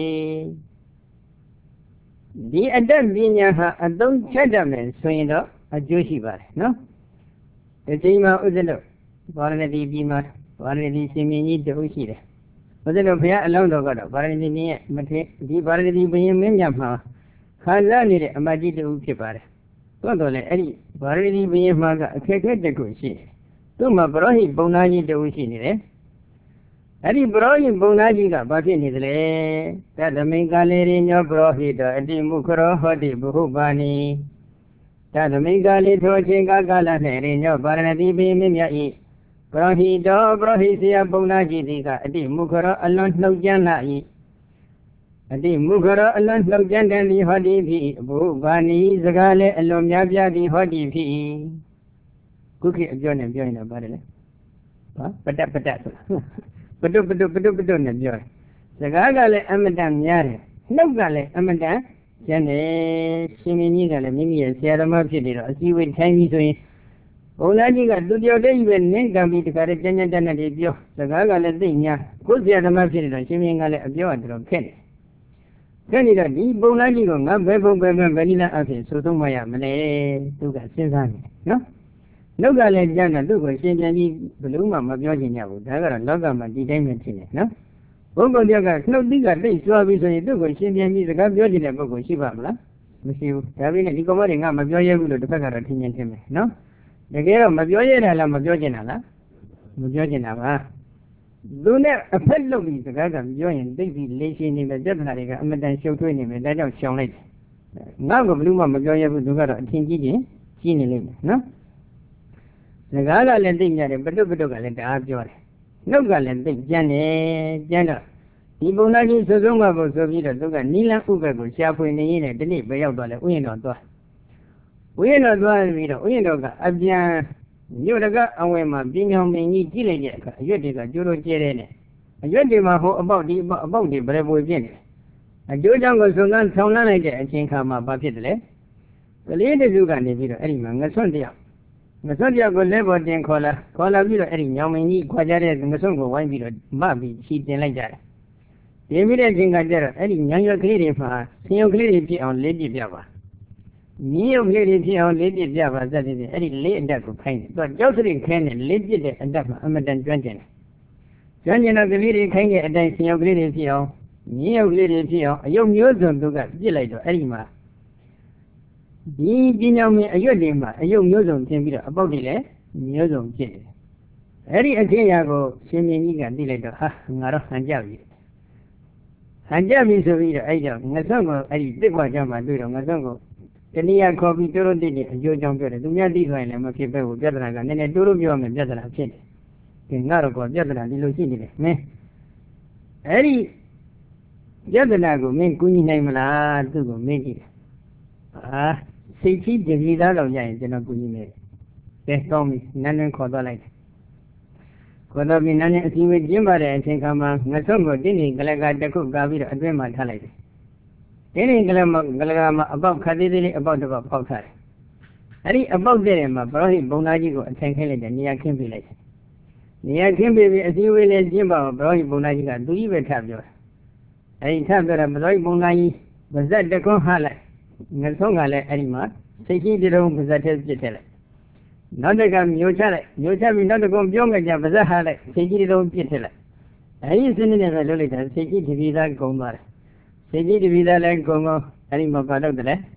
ဒီအတတ်ပညာဟာအသုံးချတတ်မယ်ဆိုရင်တော့အကျိုးရှိပါတယ်နော်ဒီချိန်မှာဥဒ္ဒလဗာရဏသီပြည်မှာဗာရဏသီရှင်မင်းကြီးတဦးရှိတယ်ဥဒ္ဒလဘုရားအလောင်းတော်ကတော့ဗာရဏသီမင်းရဲ့မထေဒီဗာရဏသီဘုရင်မင်းမြတ်မှာခါစားနေတဲ့အမတ်ကြီးတဦးဖြစ်ပါတယ်သို့တော်လည်းအဲ့ဒီဗာရဏသီဘုရင်မှာကအခက်အခဲတစ်ခုရှိတယ်သူ့မှာပရောဟိတ်ပုံသားကြီးတဦးရှိနေတယ်အဲ့ဒီပရောဟိတ်ပုံသားကြီးကဘာဖြစ်နေသလဲသတ္တမိန်ကာလေရိညောပရောဟိတောအတိမုခရောဟောတိဘုဟုပါဏိသတ္တမိန်ကာလေထိုချင်းကာကာလ၌ရိညောပါရဏတိပိမြမြဤပရောဟိတောပရောဟိဆရာပုံသားကြီးသည်ကအတိမုခရောအလွန်နှုတ်ကြမ်းလာ၏အတိမုခရောအလွန်နှုတ်ကြမ်းတဲ့သည်ဟောတိဖြစ်၏ဘုဟုပါဏိစကားလည်းအလွန်များပြားသည်ဟောတိဖြစ်၏ခုခေတ်အပြောနဲ့ပြောရင်တော့ပါတယ်လေဟာပတ္တပတ္တဆိုတာပတုပတုပတုပတုနဲ့ပြောတယ်စကားကလည်းအမတန်များတယ်နှုတ်ကလည်းအမတန်ကျန်တယ်ရှင်မင်းကြီးကလည်းမိမိရဲ့ဆရာသမားဖြစ်နေတော့အစည်းအဝေးထိုင်ပြီးဆိုရင်ဘုရားကြီးကသူတယောက်တည်းကြီးပဲနင်းကံပြီးတခါတည်းကြမ်းကြမ်းတမ်းတည်းပြောစကားကလည်းသိညာကိုယ်ဆရာသမားဖြစ်နေတော့ရှင်မင်းကလည်းအပြောအတော်ခက်တယ်ခက်နေတော့ဒီဘုရားကြီးကငါဘယ်ဘုံဘယ်ဘယ်ဘယ်နည်းအဖြစ်ဆိုသုံးမရမလဲသူကစဉ်းစားနေနော်နှုတ်ကလည်းကြမ်းတော့သူ့ကိုရှင်းပြန်ပြီးဘယ်လို့မှမပြောချင်ကြဘူးဒါကတော့လောကမှာဒီတိုင်းပဲဖြစ်နေနော်ဘုံကောင်တယောက်ကနှုတ်သီးကတိတ်စွာပြီးဆိုရင်သူ့ကိုရှင်းပြန်ပြီးစကားပြောချင်တဲ့ပုဂ္ဂိုလ်ရှိပါမလားမရှိဘူးဒါပေမဲ့ဒီကောင်မတွေငါမပြောရဘူးလို့တစ်ဖက်ကတော့ထင်မြင်ထင်မယ်နော်တကယ်တော့မပြောရတာလားမပြောချင်တာလားမပြောချင်တာပါသူနဲ့အဖက်လုပ်ပြီးစကားကပြောရင်တိတ်ပြီးလေးရှင်းနေမယ်ပြဿနာတွေကအမတန်ရှုပ်ထွေးနေမယ်ဒါကြောင့်ရှောင်လိုက်တယ်ငါ့ကိုဘယ်လို့မှမပြောရဘူးသူကတော့အထင်ကြီးချင်းကြီးနေလိမ့်မယ်နော်စကားကလည်းသိညာတယ်ပတုပတုကလည်းတအားပြောတယ်နှုတ်ကလည်းသိကြမ်းတယ်ကြမ်းတော့ဒီပုံသားကြီးစုံစုံကကိုဆိုပြီးတော့သူကနီလန်းဥပ္ပကိုရှားဖွေနေရင်းနဲ့ဒီနေ့ပဲရောက်သွားလဲဥယျာဉ်တော်သွားဥယျာဉ်တော်သွားပြီးတော့ဥယျာဉ်တော်ကအပြန်မြို့တကအဝယ်မှာပြင်းပြောင်ပင်ကြီးကြည့်လိုက်တဲ့အခါအရွက်တွေကကျိုးလို့ကျဲတဲ့နဲ့အရွက်တွေမှာဟိုအပေါက်ဒီအပေါက်အပေါက်တွေဘယ်ပွေပြင်းနေအကျိုးကြောင့်ကိုစုံကန်းထောင်လန်းလိုက်တဲ့အချိန်ခါမှာဘာဖြစ်တယ်လဲကလေးတစုကနေပြီးတော့အဲ့ဒီမှာငဆွန့်တယောက်ငဆွန့်တယောက်ကိုလက်ပေါ်တင်ခေါ်လာခေါ်လာပြီးတော့အဲ့ဒီညောင်မင်းကြီးခွာကြတဲ့ငဆွန့်ကိုဝိုင်းပြီးတော့မပြီးချီတင်လိုက်ကြတယ်တင်ပြီးတဲ့အချိန်ကကျတော့အဲ့ဒီညံရွက်ကလေးတွေမှာဆင်ရုပ်ကလေးတွေဖြစ်အောင်လေးပြပြပါမြင်းရုပ်ကလေးတွေဖြစ်အောင်လေးပြပြပါစသဖြင့်အဲ့ဒီလေးအတက်ကိုခိုင်းတယ်သူကကြောက်စရိခဲနဲ့လေးပြတဲ့အတက်မှာအမတန်ကျွမ်းကျင်တယ်ကျွမ်းကျင်တဲ့ကလေးတွေခိုင်းတဲ့အတိုင်းဆင်ရုပ်ကလေးတွေဖြစ်အောင်မြင်းရုပ်ကလေးတွေဖြစ်အောင်အယုတ်မျိုးစုံသူကပြစ်လိုက်တော့အဲ့ဒီမှာဒီပညာမင်းအရွက်တွေမှာအယုတ်မျိုးစုံပြင်ပြီးတော့အပေါက်တွေလည်းမျိုးစုံဖြစ်တယ်အဲ့ဒီအထင်ရာကိုရှင်မင်းကြီးကသိလိုက်တော့ဟာငါတော့ဟန်ကြပြီဟန်ကြပြီဆိုပြီးတော့အဲ့တော့ငဆွန့်ကိုအဲ့ဒီတစ်ခွာကြမှာတွေ့တော့ငဆွန့်ကိုတနည်းအားခေါ်ပြီးတိုးတိုးတိတိအကျိုးကြောင့်ပြောတယ်သူများသိသွားရင်လည်းမဖြစ်ပဲဘူးပြဿနာကနည်းနည်းတိုးတိုးပြောမယ်ပြဿနာဖြစ်တယ်ကဲငါတော့ကောပြဿနာဒီလိုရှိနေတယ်မင်းအဲ့ဒီပြဿနာကိုမင်းကူညီနိုင်မလားသူ့ကိုမင်းကြည့်တယ်ဟာစိတ်ကြီးတပည့်သားတော့ရရင်ကျွန်တော်ကူညီမယ်ကဲကောင်းပြီနန်းနန်းခေါ်သွားလိုက်တယ်ခေါ်တော့ပြီးနန်းနန်းအစည်းအဝေးကျင်းပတဲ့အချိန်ခါမှာငဆွန့်ကိုတင်းနေကလကတစ်ခုကာပြီးတော့အတွင်းမှာထားလိုက်တယ်တင်းနေကလမှာကလကမှာအပေါက်ခတ်သေးသေးလေးအပေါက်တစ်ပေါက်ပေါက်ထားတယ်အဲ့ဒီအပေါက်တဲ့မှာပရောဟိတ်ဘုံသားကြီးကိုအထိုင်ခိုင်းလိုက်တယ်နေရာခင်းပေးလိုက်တယ်နေရာခင်းပေးပြီးအစည်းအဝေးလေးကျင်းပအောင်ပရောဟိတ်ဘုံသားကြီးကသူကြီးပဲထပ်ပြောတယ်အဲ့ဒီထပ်ပြောတာပရောဟိတ်ဘုံသားကြီးဗဇက်တကွန်းဟလိုက်ငဆုံးကလည်းအဲ့ဒီမှာစိတ်ကြီးတုံးပါဇက်ထဲပြစ်ထည့်လိုက်နောက်တစ်ခါမျိုးချလိုက်မျိုးချပြီးနောက်တစ်ခုပြောငကြပါဇက်ဟာလိုက်စိတ်ကြီးတုံးပြစ်ထည့်လိုက်အဲ့ဒီစနစ်နဲ့ပဲလုပ်လိုက်တာစိတ်ကြီးတပည့်သားကုံသွားတယ်စိတ်ကြီးတပည့်သားလည်းကုံကုံအဲ့ဒီမှာပါတော့တယ်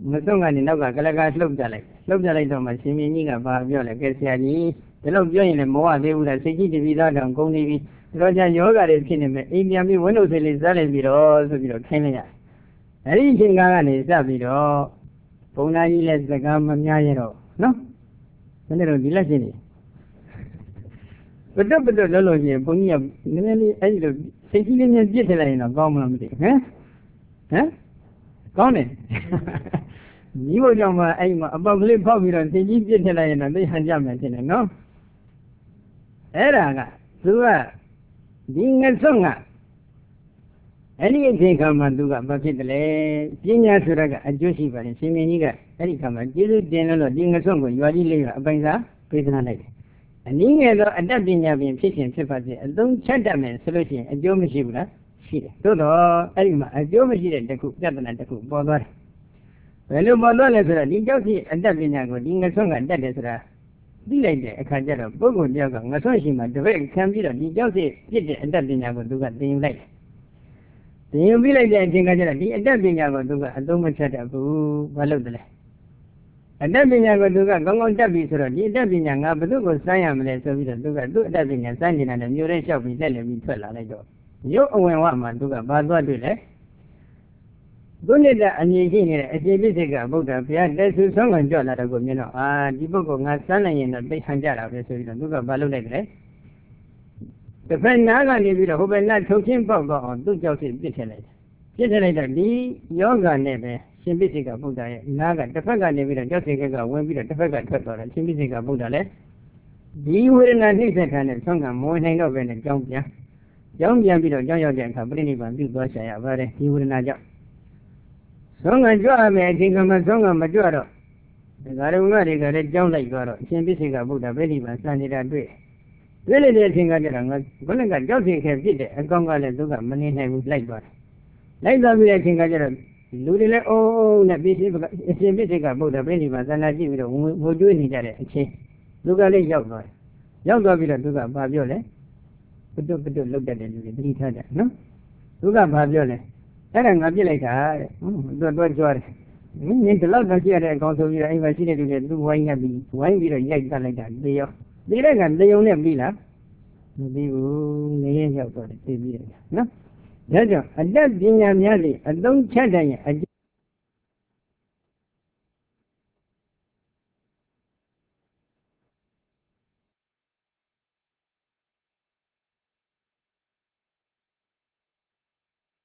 မဆုံးကနေနောက်ကကလကလှုပ်ကြလိုက်လှုပ်ကြလိုက်တော့မှရှင်မင်းကြီးကဘာပြောလဲကဲဆရာကြီးဒီလောက်ပြောရင်လည်းမဝသေးဘူးလားစိတ်ကြီးတပီသားတောင်ကုန်နေပြီတော့ကြာယောဂတွေဖြစ်နေမယ်အိမ်ပြန်ပြီးဝင်းလို့စိတ်လေးစားလိုက်ပြီးတော့ဆိုပြီးတော့ခင်းလိုက်ရအဲ့ဒီအချိန်ကနေစပြီးတော့ဘုံသားကြီးလည်းစကားမများရတော့နော်ဒီနေ့တော့ဒီလက်ရှိနေဘတ်တော့ဘတ်တော့လောလောချင်းဘုန်းကြီးကနည်းနည်းလေးအဲ့ဒီလိုစိတ်ကြီးလေးနဲ့ပြစ်ထလိုက်ရင်တော့ကောင်းမလားမသိဘူးဟမ်ဟမ်ကောင်းတယ်မိဖို့ကြောင့်မှအဲ့မှာအပေါက်ကလေးဖောက်ပြီးတော့စိတ်ကြီးပြစ်ထလိုက်ရင်တော့သိဟန်ကြမယ်ထင်တယ်နော်အဲ့ဒါကသူကဒီငဆုံးကအဲ့ဒီအချိန်ခါမှာသူကဘာဖြစ်တယ်လဲပညာဆိုရကအကျိုးရှိပါတယ်ရှင်မင်းကြီးကအဲ့ဒီခါမှာကျေးဇူးတင်လို့ဒီငဆုံးကိုရွာကြီးလေးကအပိုင်စားပေးသနာလိုက်တယ်အနည်းငယ်သောအတတ်ပညာပင်ဖြစ်ခြင်းဖြစ်ပါစေအသုံးချက်တတ်မယ်ဆိုလို့ရှိရင်အကျိုးမရှိဘူးလားရှိတယ်သို့တော့အဲ့ဒီမှာအကျိုးမရှိတဲ့တစ်ခုပြဿနာတစ်ခုပေါ်သွားတယ်ဘယ်လိုပေါ်သွားလဲဆိုတော့ဒီကြောက်စီအတတ်ပညာကိုဒီငဆုံးကတတ်တယ်ဆိုတာသိလိုက်တဲ့အခါကျတော့ပုဂ္ဂိုလ်တယောက်ကငဆွရှိမှတပည့်ခံပြီးတော့ဒီကြောက်စီပြစ်တဲ့အတတ်ပညာကိုသူကသင်ယူလိုက်တယ်သင်ယူပြီးလိုက်တဲ့အချိန်ကကျတော့ဒီအတတ်ပညာကိုသူကအသုံးမချတတ်ဘူးဘာလို့တလဲအတတ်ပညာကိုသူကကောင်းကောင်းတတ်ပြီဆိုတော့ဒီအတတ်ပညာငါဘယ်သူ့ကိုစမ်းရမလဲဆိုပြီးတော့သူကသူ့အတတ်ပညာစမ်းနေတာနဲ့မျိုးရဲလျှောက်ပြီးလက်လည်ပြီးထွက်လာလိုက်တော့ရုပ်အဝင်ဝမှာသူကဘာသွားတွေ့လဲသူနဲ့တဲ့အမြင်ရှိနေတဲ့အရှင်ပြည့်စိတ်ကဗုဒ္ဓဘုရားတက်ဆူဆုံးခံကြွလာတော့ကိုမြင်တော့အာဒီပုဂ္ဂိုလ်ငါစမ်းနိုင်ရင်တော့သိဟန်ကြတာပဲဆိုပြီးတော့သူကဘာလုပ်လိုက်လဲတစ်ဖက်နားကနေပြီးတော့ဟိုဘက်နားထုတ်ချင်းပေါက်တော့အောင်သူ့ကြောက်စိတ်ပြစ်ထည့်လိုက်ပြစ်ထည့်လိုက်တော့ဒီယောဂနဲ့ပဲရှင်ပြည့်စိတ်ကဗုဒ္ဓရဲ့နားကတစ်ဖက်ကနေပြီးတော့ကြောက်စိတ်ကဝင်ပြီးတော့တစ်ဖက်ကထွက်သွားတယ်ရှင်ပြည့်စိတ်ကဗုဒ္ဓလည်းဒီဝေဒနာနှိမ့်ဆက်ခံတဲ့ဆုံးကမဝင်နိုင်တော့ပဲနဲ့ကြောင်းပြန်ကြောင်းပြန်ပြီးတော့ကြောင်းရောက်တဲ့အခါပြိဋိဘံပြုသွားရှာရပါတယ်ဒီဝေဒနာကြောင့်ဆုံးကကြွရမယ်အချိန်ကမှဆုံးကမကြွတော့ဒါကြရုံကတွေကလည်းကြောင်းလိုက်သွားတော့အရှင်ပြည့်စိတ်ကဗုဒ္ဓပြိဋိဘံစံနေတာတွေ့တွေ့လေတဲ့အချိန်ကကျတော့ငါဘုန်းကကြောက်စိတ်ခဲပြစ်တဲ့အကောင်ကလည်းသူကမနေနိုင်ဘူးလိုက်သွားတယ်လိုက်သွားပြီးတဲ့အချိန်ကကျတော့လူတွေလည်းအိုးအိုးနဲ့ပြည့်စိတ်အရှင်ပြည့်စိတ်ကဗုဒ္ဓပြိဋိဘံစံနာကြည့်ပြီးတော့ဝိုကျွေးနေကြတဲ့အချိန်သူကလည်းရောက်သွားတယ်ရောက်သွားပြီးတော့သူကဘာပြောလဲပတုပတုလုတ်တတ်တဲ့လူတွေသတိထားကြနော်သူကဘာပြောလဲအဲ့ဒါငါပြစ်လိုက်တာတဲ့ဟုတ်တော့တော့ကြွားတယ်မင်းဒီလောက်တော့ကြည့်ရတဲ့အကောင်ဆိုပြီးတော့အိမ်မှာရှိတဲ့လူတွေသူဝိုင်းနေပြီးဝိုင်းပြီးတော့ရိုက်တတ်လိုက်တာသေရောသေတဲ့ကသေုံနဲ့ပြီးလားမပြီးဘူးငရဲရောက်တော့တယ်သိပြီးတယ်နော်ဒါကြောင့်အတတ်ပညာများလေအသုံးချတတ်ရင်